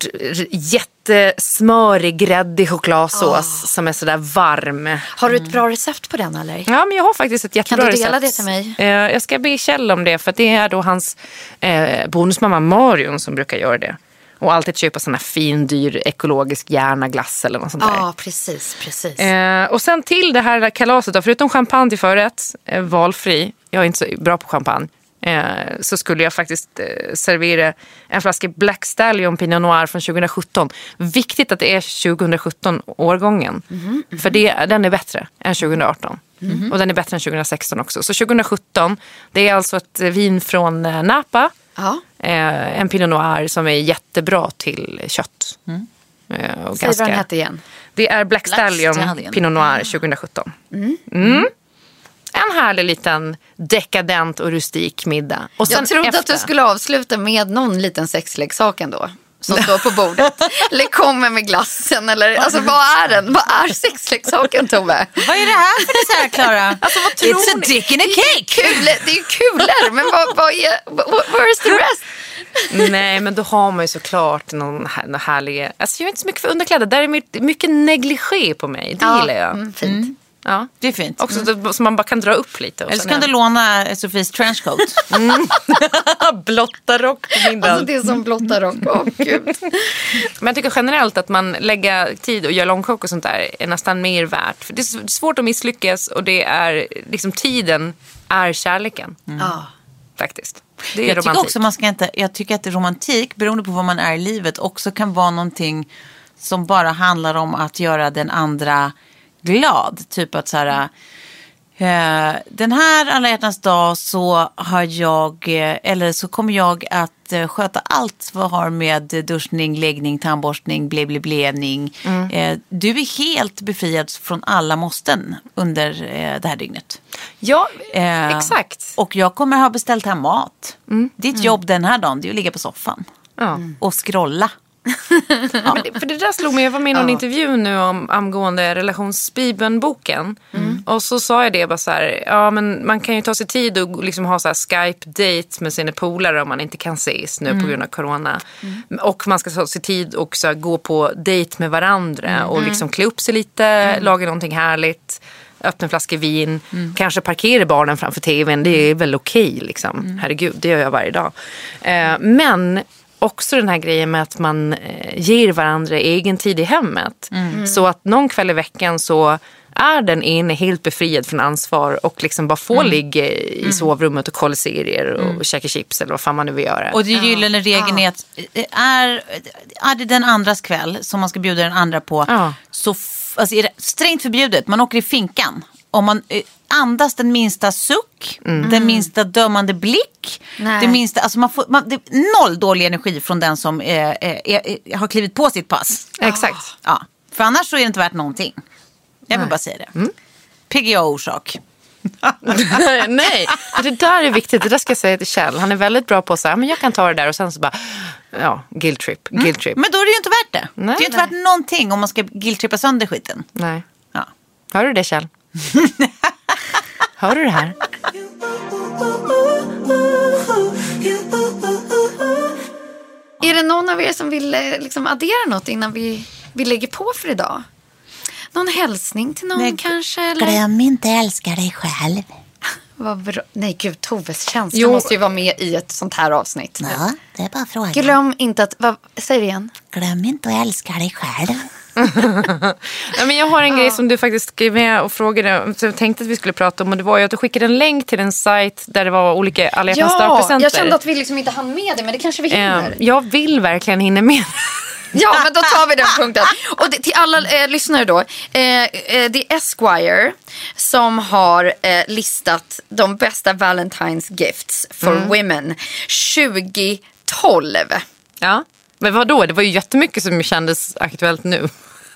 Speaker 7: jättesmörig, gräddig chokladsås oh. som är sådär varm.
Speaker 8: Har du ett bra recept på den eller?
Speaker 7: Ja, men jag har faktiskt ett jättebra recept.
Speaker 8: Kan du dela
Speaker 7: recept.
Speaker 8: det till mig?
Speaker 7: Eh, jag ska be Kjell om det för att det är då hans eh, bonusmamma Marion som brukar göra det. Och alltid köpa sån här fin, dyr, ekologisk järnaglass eller något sånt där.
Speaker 8: Ja, precis, precis.
Speaker 7: Eh, och sen till det här kalaset då, förutom champagne till förrätt, eh, valfri, jag är inte så bra på champagne, eh, så skulle jag faktiskt eh, servera en flaska Black Stallion Pinot Noir från tjugo sjutton. Viktigt att det är tjugo sjutton årgången, mm, mm. för det, den är bättre än tjugo arton. Mm. Och den är bättre än tjugo sexton också. Så tjugo sjutton, det är alltså ett vin från eh, Napa.
Speaker 8: Ja.
Speaker 7: Eh, en Pinot Noir som är jättebra till kött. Mm. Eh, och
Speaker 8: Säg
Speaker 7: ganska...
Speaker 8: vad den heter igen.
Speaker 7: Det är Black Stallion, Black Stallion. Pinot Noir tjugo sjutton. Mm. Mm. En härlig liten dekadent och rustik middag. Och sen
Speaker 8: jag trodde
Speaker 7: efter...
Speaker 8: att du skulle avsluta med någon liten sexleksak ändå. Som står på bordet. Eller kommer med glassen. Eller, alltså vad är den? Vad är sexleksaken, Tove?
Speaker 6: Vad är det här för dessert, Klara? Alltså vad tror It's a dick in a cake.
Speaker 8: Kulor, det är ju kulor. Men vad, vad är... Where's the rest?
Speaker 7: Nej, men då har man ju såklart någon, här, någon härlig... Alltså jag är inte så mycket för underkläder. Där är mycket, mycket negligé på mig. Det
Speaker 8: ja,
Speaker 7: gillar jag.
Speaker 8: Mm, fint. Mm.
Speaker 7: Ja,
Speaker 6: det är fint.
Speaker 7: Också mm. så man bara kan dra upp lite.
Speaker 6: Eller så kan du låna Sofies trenchcoat.
Speaker 7: Mm. blotta rock på min
Speaker 8: alltså det är som blotta rock. Åh, oh, gud.
Speaker 7: Men jag tycker generellt att man lägger tid och gör långkok och sånt där är nästan mer värt. För det är svårt att misslyckas och det är liksom tiden är kärleken.
Speaker 8: Mm. Ah.
Speaker 7: Faktiskt. Det är
Speaker 6: jag
Speaker 7: romantik.
Speaker 6: tycker också man ska inte, jag tycker att romantik, beroende på vad man är i livet, också kan vara någonting som bara handlar om att göra den andra glad. Typ att så här, eh, den här alla hjärtans dag så har jag, eh, eller så kommer jag att eh, sköta allt vad har med duschning, läggning, tandborstning, ble, ble, blening. Mm. Eh, du är helt befriad från alla måsten under eh, det här dygnet.
Speaker 7: Ja,
Speaker 6: eh,
Speaker 7: exakt.
Speaker 6: Och jag kommer ha beställt hem mat. Mm. Ditt mm. jobb den här dagen, det är att ligga på soffan. Mm. Och scrolla.
Speaker 7: Ja. Men det, för det där slog mig, jag var med i någon ja. intervju nu om angående relationsbibeln-boken. Mm. Och så sa jag det bara så här, ja men man kan ju ta sig tid och liksom ha så här Skype-date med sina polare om man inte kan ses nu mm. på grund av corona. Mm. Och man ska ta sig tid och så här, gå på date med varandra mm. och liksom klä upp sig lite, mm. laga någonting härligt. Öppna en flaska vin, mm. kanske parkera barnen framför tvn, det är väl okej liksom. Mm. Herregud, det gör jag varje dag. Eh, men också den här grejen med att man eh, ger varandra egen tid i hemmet. Mm. Så att någon kväll i veckan så är den ene helt befriad från ansvar och liksom bara får mm. ligga i mm. sovrummet och kolla serier och mm. käka chips eller vad fan man nu vill göra.
Speaker 6: Och det gyllene regeln är att är, är det den andras kväll som man ska bjuda den andra på ja. så f- alltså är det strängt förbjudet. Man åker i finkan. Om man andas den minsta suck, mm. den minsta dömande blick, det minsta, alltså man får, man, det är noll dålig energi från den som eh, eh, eh, har klivit på sitt pass.
Speaker 7: Exakt.
Speaker 6: Ja, för annars så är det inte värt någonting. Jag vill Nej. bara säga det. Mm. P G A-orsak.
Speaker 7: Nej, det där är viktigt. Det där ska jag säga till Kjell. Han är väldigt bra på att säga, men jag kan ta det där och sen så bara, ja, guilt trip, guilt mm. trip.
Speaker 6: Men då är det ju inte värt det. Nej, det är ju inte värt någonting om man ska guilt trippa sönder skiten.
Speaker 7: Nej.
Speaker 6: Ja.
Speaker 7: Hör du det, Kjell? Hör du det här?
Speaker 8: Är det någon av er som vill liksom addera något innan vi, vi lägger på för idag? Någon hälsning till någon Nej, kanske? Eller?
Speaker 6: Glöm inte älska dig själv.
Speaker 8: Vad bra. Nej gud, Toves känsla jo. måste ju vara med i ett sånt här avsnitt.
Speaker 6: Ja, det är bara frågan.
Speaker 8: Glöm inte att, vad, säg det igen.
Speaker 6: Glöm inte att älska dig själv.
Speaker 7: Ja, men jag har en ja. grej som du faktiskt skrev med och frågade, som jag tänkte att vi skulle prata om, och det var ju att du skickade en länk till en sajt där det var olika alla hjärtans
Speaker 8: ja,
Speaker 7: dag-presenter.
Speaker 8: Jag kände att vi liksom inte hann med det, men det kanske vi hinner.
Speaker 7: Um, jag vill verkligen hinna med.
Speaker 8: Ja, men då tar vi den punkten. Och det, till alla eh, lyssnare då, eh, eh, det är Esquire som har eh, listat de bästa Valentine's gifts for mm. women tjugo tolv.
Speaker 7: Ja, men vadå? Det var ju jättemycket som kändes aktuellt nu.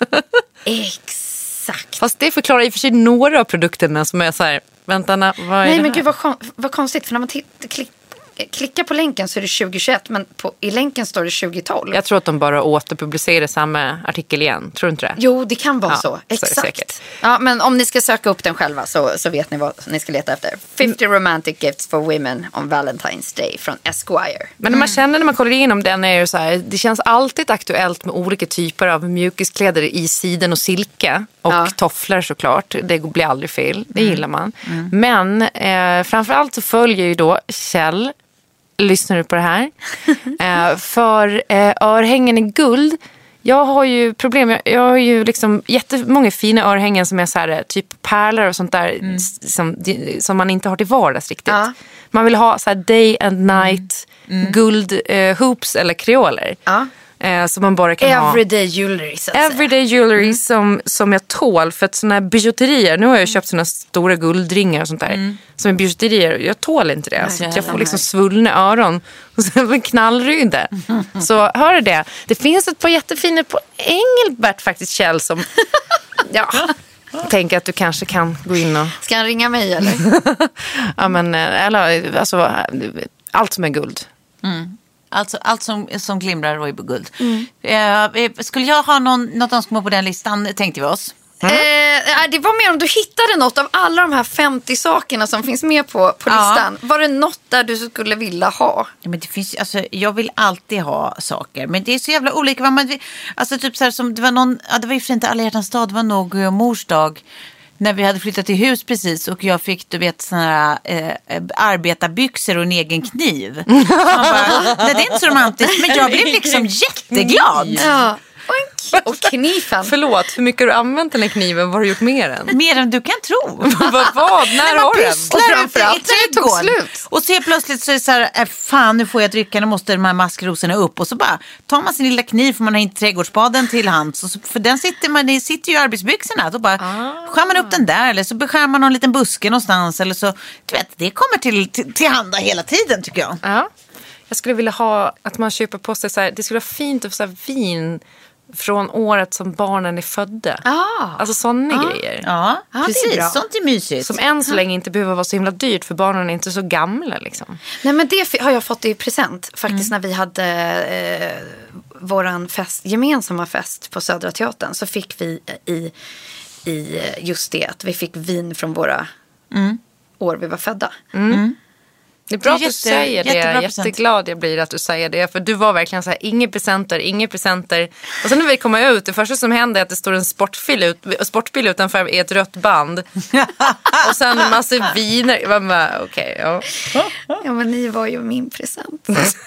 Speaker 8: Exakt.
Speaker 7: Fast det förklarar i och för sig några av produkterna som är så här, vänta, vad är
Speaker 8: Nej,
Speaker 7: det
Speaker 8: men
Speaker 7: här?
Speaker 8: gud vad, vad konstigt, för när man t- klick, klickar på länken så är det tjugo tjugoett, men på, i länken står det tjugo tolv.
Speaker 7: Jag tror att de bara återpublicerar samma artikel igen, tror du inte det?
Speaker 8: Jo, det kan vara
Speaker 7: ja,
Speaker 8: så, exakt.
Speaker 7: Så säkert.
Speaker 8: Ja, men om ni ska söka upp den själva så, så vet ni vad ni ska leta efter. femtio mm. romantic gifts for women on Valentine's Day från Esquire.
Speaker 7: Men när man känner när man kollar igenom den är ju så här, det känns alltid aktuellt med olika typer av mjukiskläder i siden och silke och ja. tofflor såklart. Det blir aldrig fel, det mm. gillar man. Mm. Men eh, framförallt så följer ju då Kjell, lyssnar du på det här? eh, för eh, örhängen i guld. Jag har ju problem. Jag, jag har ju liksom jättemånga fina örhängen som är så här, typ pärlor och sånt där mm. som, som man inte har till vardags riktigt. Ja. Man vill ha så här day and night mm. Mm. guld eh, hoops eller kreoler. Ja. Eh, som man bara kan
Speaker 8: Everyday
Speaker 7: ha.
Speaker 8: jewelry så att
Speaker 7: Everyday
Speaker 8: säga.
Speaker 7: jewelry mm. som, som jag tål. För att såna här bijouterier, nu har jag köpt såna stora guldringar och sånt där. Mm. Som är bijouterier, jag tål inte det. Nej, så jag får liksom svullna öron. Och sen en knallrygde. Mm. Så hör det. Det finns ett par jättefina på Engelbert faktiskt, Kjell, som... ja... Jag tänker att du kanske kan gå in och...
Speaker 8: Ska han ringa mig eller?
Speaker 7: Ja men, eller alltså, allt som är guld.
Speaker 6: Mm. Alltså, allt som, som glimrar och är på guld. Mm. Eh, skulle jag ha någon, något önskemål på den listan, tänkte vi oss?
Speaker 8: Mm. Eh, det var mer om du hittade något av alla de här femtio sakerna som finns med på, på listan. Ja. Var det något där du skulle vilja ha?
Speaker 6: Ja, men det finns, alltså, jag vill alltid ha saker. Men det är så jävla olika. Vad man vill, alltså typ så här som, det var någon, ja, det var ju för inte alla hjärtans dag, det var nog mors dag. När vi hade flyttat till hus precis och jag fick, du vet, såna här eh, arbetarbyxor och en egen kniv. Man bara, nej, det är inte så romantiskt, men jag blev liksom jätteglad.
Speaker 8: Ja. Och kniven.
Speaker 7: Förlåt, hur mycket har du använt den här kniven? Vad har du gjort mer än?
Speaker 6: Mer än du kan tro.
Speaker 7: Vad? vad? När har du den?
Speaker 8: Och framförallt det tog slut.
Speaker 6: Och så plötsligt så är det så här, fan nu får jag dricka, nu måste de här maskrosorna upp. Och så bara tar man sin lilla kniv för man har inte trädgårdsbaden till hands. Och så, för den sitter, man, det sitter ju i arbetsbyxorna. Då bara ah. skär man upp den där eller så beskär man någon liten buske någonstans. Eller så, du vet, det kommer till, till, till handa hela tiden tycker jag.
Speaker 7: Ja. Jag skulle vilja ha att man köper på sig så här, det skulle vara fint att få så här vin från året som barnen är födda.
Speaker 8: Ah.
Speaker 7: Alltså sådana
Speaker 6: ah.
Speaker 7: grejer.
Speaker 6: Ja, ah, precis. Är sånt är mysigt.
Speaker 7: Som än så länge inte behöver vara så himla dyrt för barnen är inte så gamla liksom.
Speaker 8: Nej, men det har jag fått i present faktiskt mm. när vi hade eh, våran fest, gemensamma fest på Södra Teatern, så fick vi i, i just det att vi fick vin från våra mm. år vi var födda.
Speaker 7: Mm. Mm. Det är bra
Speaker 6: Det är
Speaker 7: att du
Speaker 6: jätte-
Speaker 7: säger det.
Speaker 6: jättebra present.
Speaker 7: Jätteglad jag blir att du säger det. För du var verkligen så här, inga presenter, inga presenter. Och sen när vi kommer ut, det första som händer är att det står en sportbil, ut, sportbil utanför i ett rött band. Och sen en massa viner. Jag var med, okej, okay, ja.
Speaker 8: Ja, men ni var ju min present.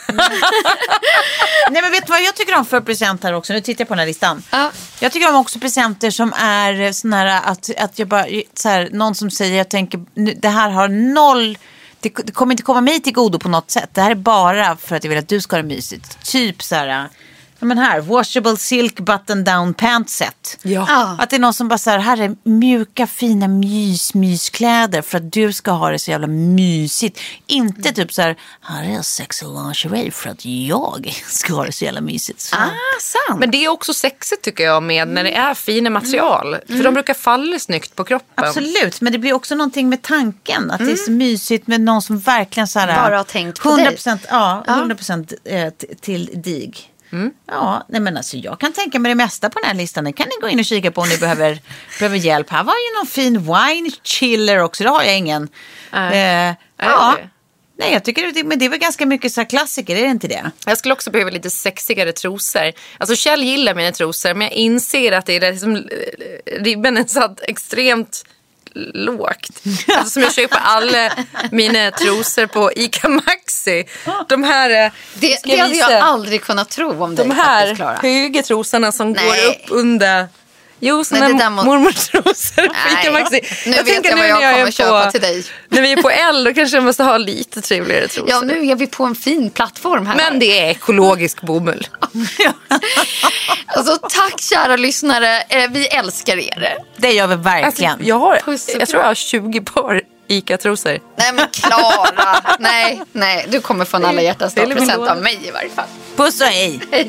Speaker 6: Nej, men vet du vad jag tycker om för presenter också? Nu tittar jag på den här listan.
Speaker 8: Ja.
Speaker 6: Jag tycker om också presenter som är såna här att, att jag bara, så här, någon som säger, jag tänker, nu, det här har noll, det, det kommer inte komma mig till godo på något sätt. Det här är bara för att jag vill att du ska ha det mysigt. Typ så här, ja, men här, washable silk button down pant set.
Speaker 7: Ja.
Speaker 8: Ja.
Speaker 6: Att det är någon som bara så här, här är mjuka, fina mys, myskläder för att du ska ha det så jävla mysigt. Inte mm. typ så här, här är sexy lingerie för att jag ska ha det så jävla mysigt. Så.
Speaker 8: Ah, sant.
Speaker 7: Men det är också sexigt tycker jag med när det är fina material. Mm. För de brukar falla snyggt på kroppen.
Speaker 6: Absolut, men det blir också någonting med tanken. Att mm. det är så mysigt med någon som verkligen så här,
Speaker 8: bara har tänkt på
Speaker 6: hundra
Speaker 8: dig.
Speaker 6: procent, ja, hundra procent eh, t- till dig. Mm. Ja, nej men alltså jag kan tänka mig det mesta på den här listan. Det kan ni gå in och kika på om ni behöver, behöver hjälp. Här var ju någon fin wine chiller också. Det har jag ingen.
Speaker 7: Äh.
Speaker 6: Eh, ja. Nej, jag tycker det, men det är väl ganska mycket så här klassiker, är det inte det?
Speaker 7: Jag skulle också behöva lite sexigare trosor. Alltså Kjell gillar mina trosor, men jag inser att det är liksom, ribben är satt extremt lågt. Alltså som jag köper alla mina trosor på Ica Maxi. De här
Speaker 8: det, det hade jag aldrig kunnat tro om dig.
Speaker 7: De här höga trosorna som Nej. går upp under. Jo, såna
Speaker 8: Nej, må...
Speaker 7: mormortrosor på Ica Maxi.
Speaker 8: Nu jag vet jag vad jag kommer jag köpa på, till dig.
Speaker 7: När vi är på L då kanske jag måste ha lite trevligare trosor.
Speaker 8: Ja, nu är vi på en fin plattform här.
Speaker 7: Men det är ekologisk bomull.
Speaker 8: Alltså, tack kära lyssnare. Vi älskar er.
Speaker 6: Det gör vi verkligen.
Speaker 7: Alltså, jag, har, jag tror jag har tjugo par Ica-trosor.
Speaker 8: Nej men Klara. nej, nej. Du kommer få en alla hjärtans dag present av mig i varje fall.
Speaker 6: Puss och hej.
Speaker 8: Hej.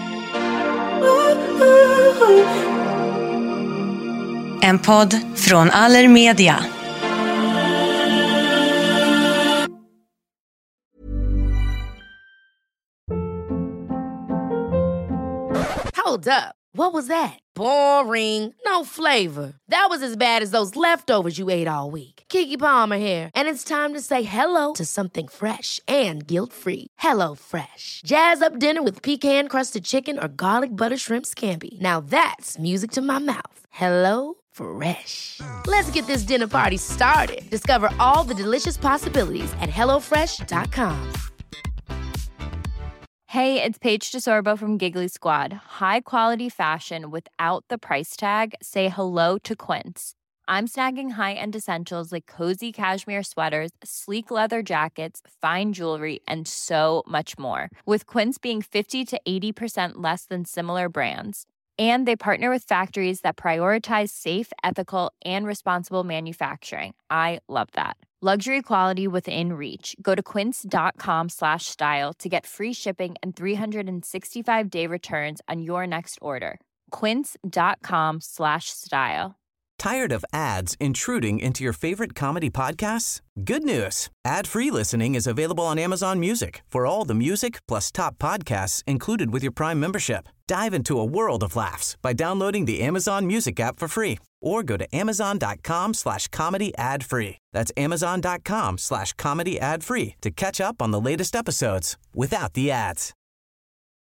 Speaker 13: En podd från Allermedia.
Speaker 1: Hold up. What was that? Boring. No flavor. That was as bad as those leftovers you ate all week. Keke Palmer here, and it's time to say hello to something fresh and guilt-free. Hello Fresh. Jazz up dinner with pecan-crusted chicken or garlic butter shrimp scampi. Now that's music to my mouth. Hello Fresh. Let's get this dinner party started. Discover all the delicious possibilities at hello fresh dot com.
Speaker 11: Hey, it's Paige DeSorbo from Giggly Squad. High quality fashion without the price tag. Say hello to Quince. I'm snagging high-end essentials like cozy cashmere sweaters, sleek leather jackets, fine jewelry, and so much more. With Quince being fifty to eighty percent less than similar brands. And they partner with factories that prioritize safe, ethical, and responsible manufacturing. I love that. Luxury quality within reach. Go to quince.com slash style to get free shipping and three sixty-five day returns on your next order. Quince.com slash style.
Speaker 14: Tired of ads intruding into your favorite comedy podcasts? Good news. Ad-free listening is available on Amazon Music for all the music plus top podcasts included with your Prime membership. Dive into a world of laughs by downloading the Amazon Music app for free or go to amazon.com slash comedy ad free. That's amazon.com slash comedy ad free to catch up on the latest episodes without the ads.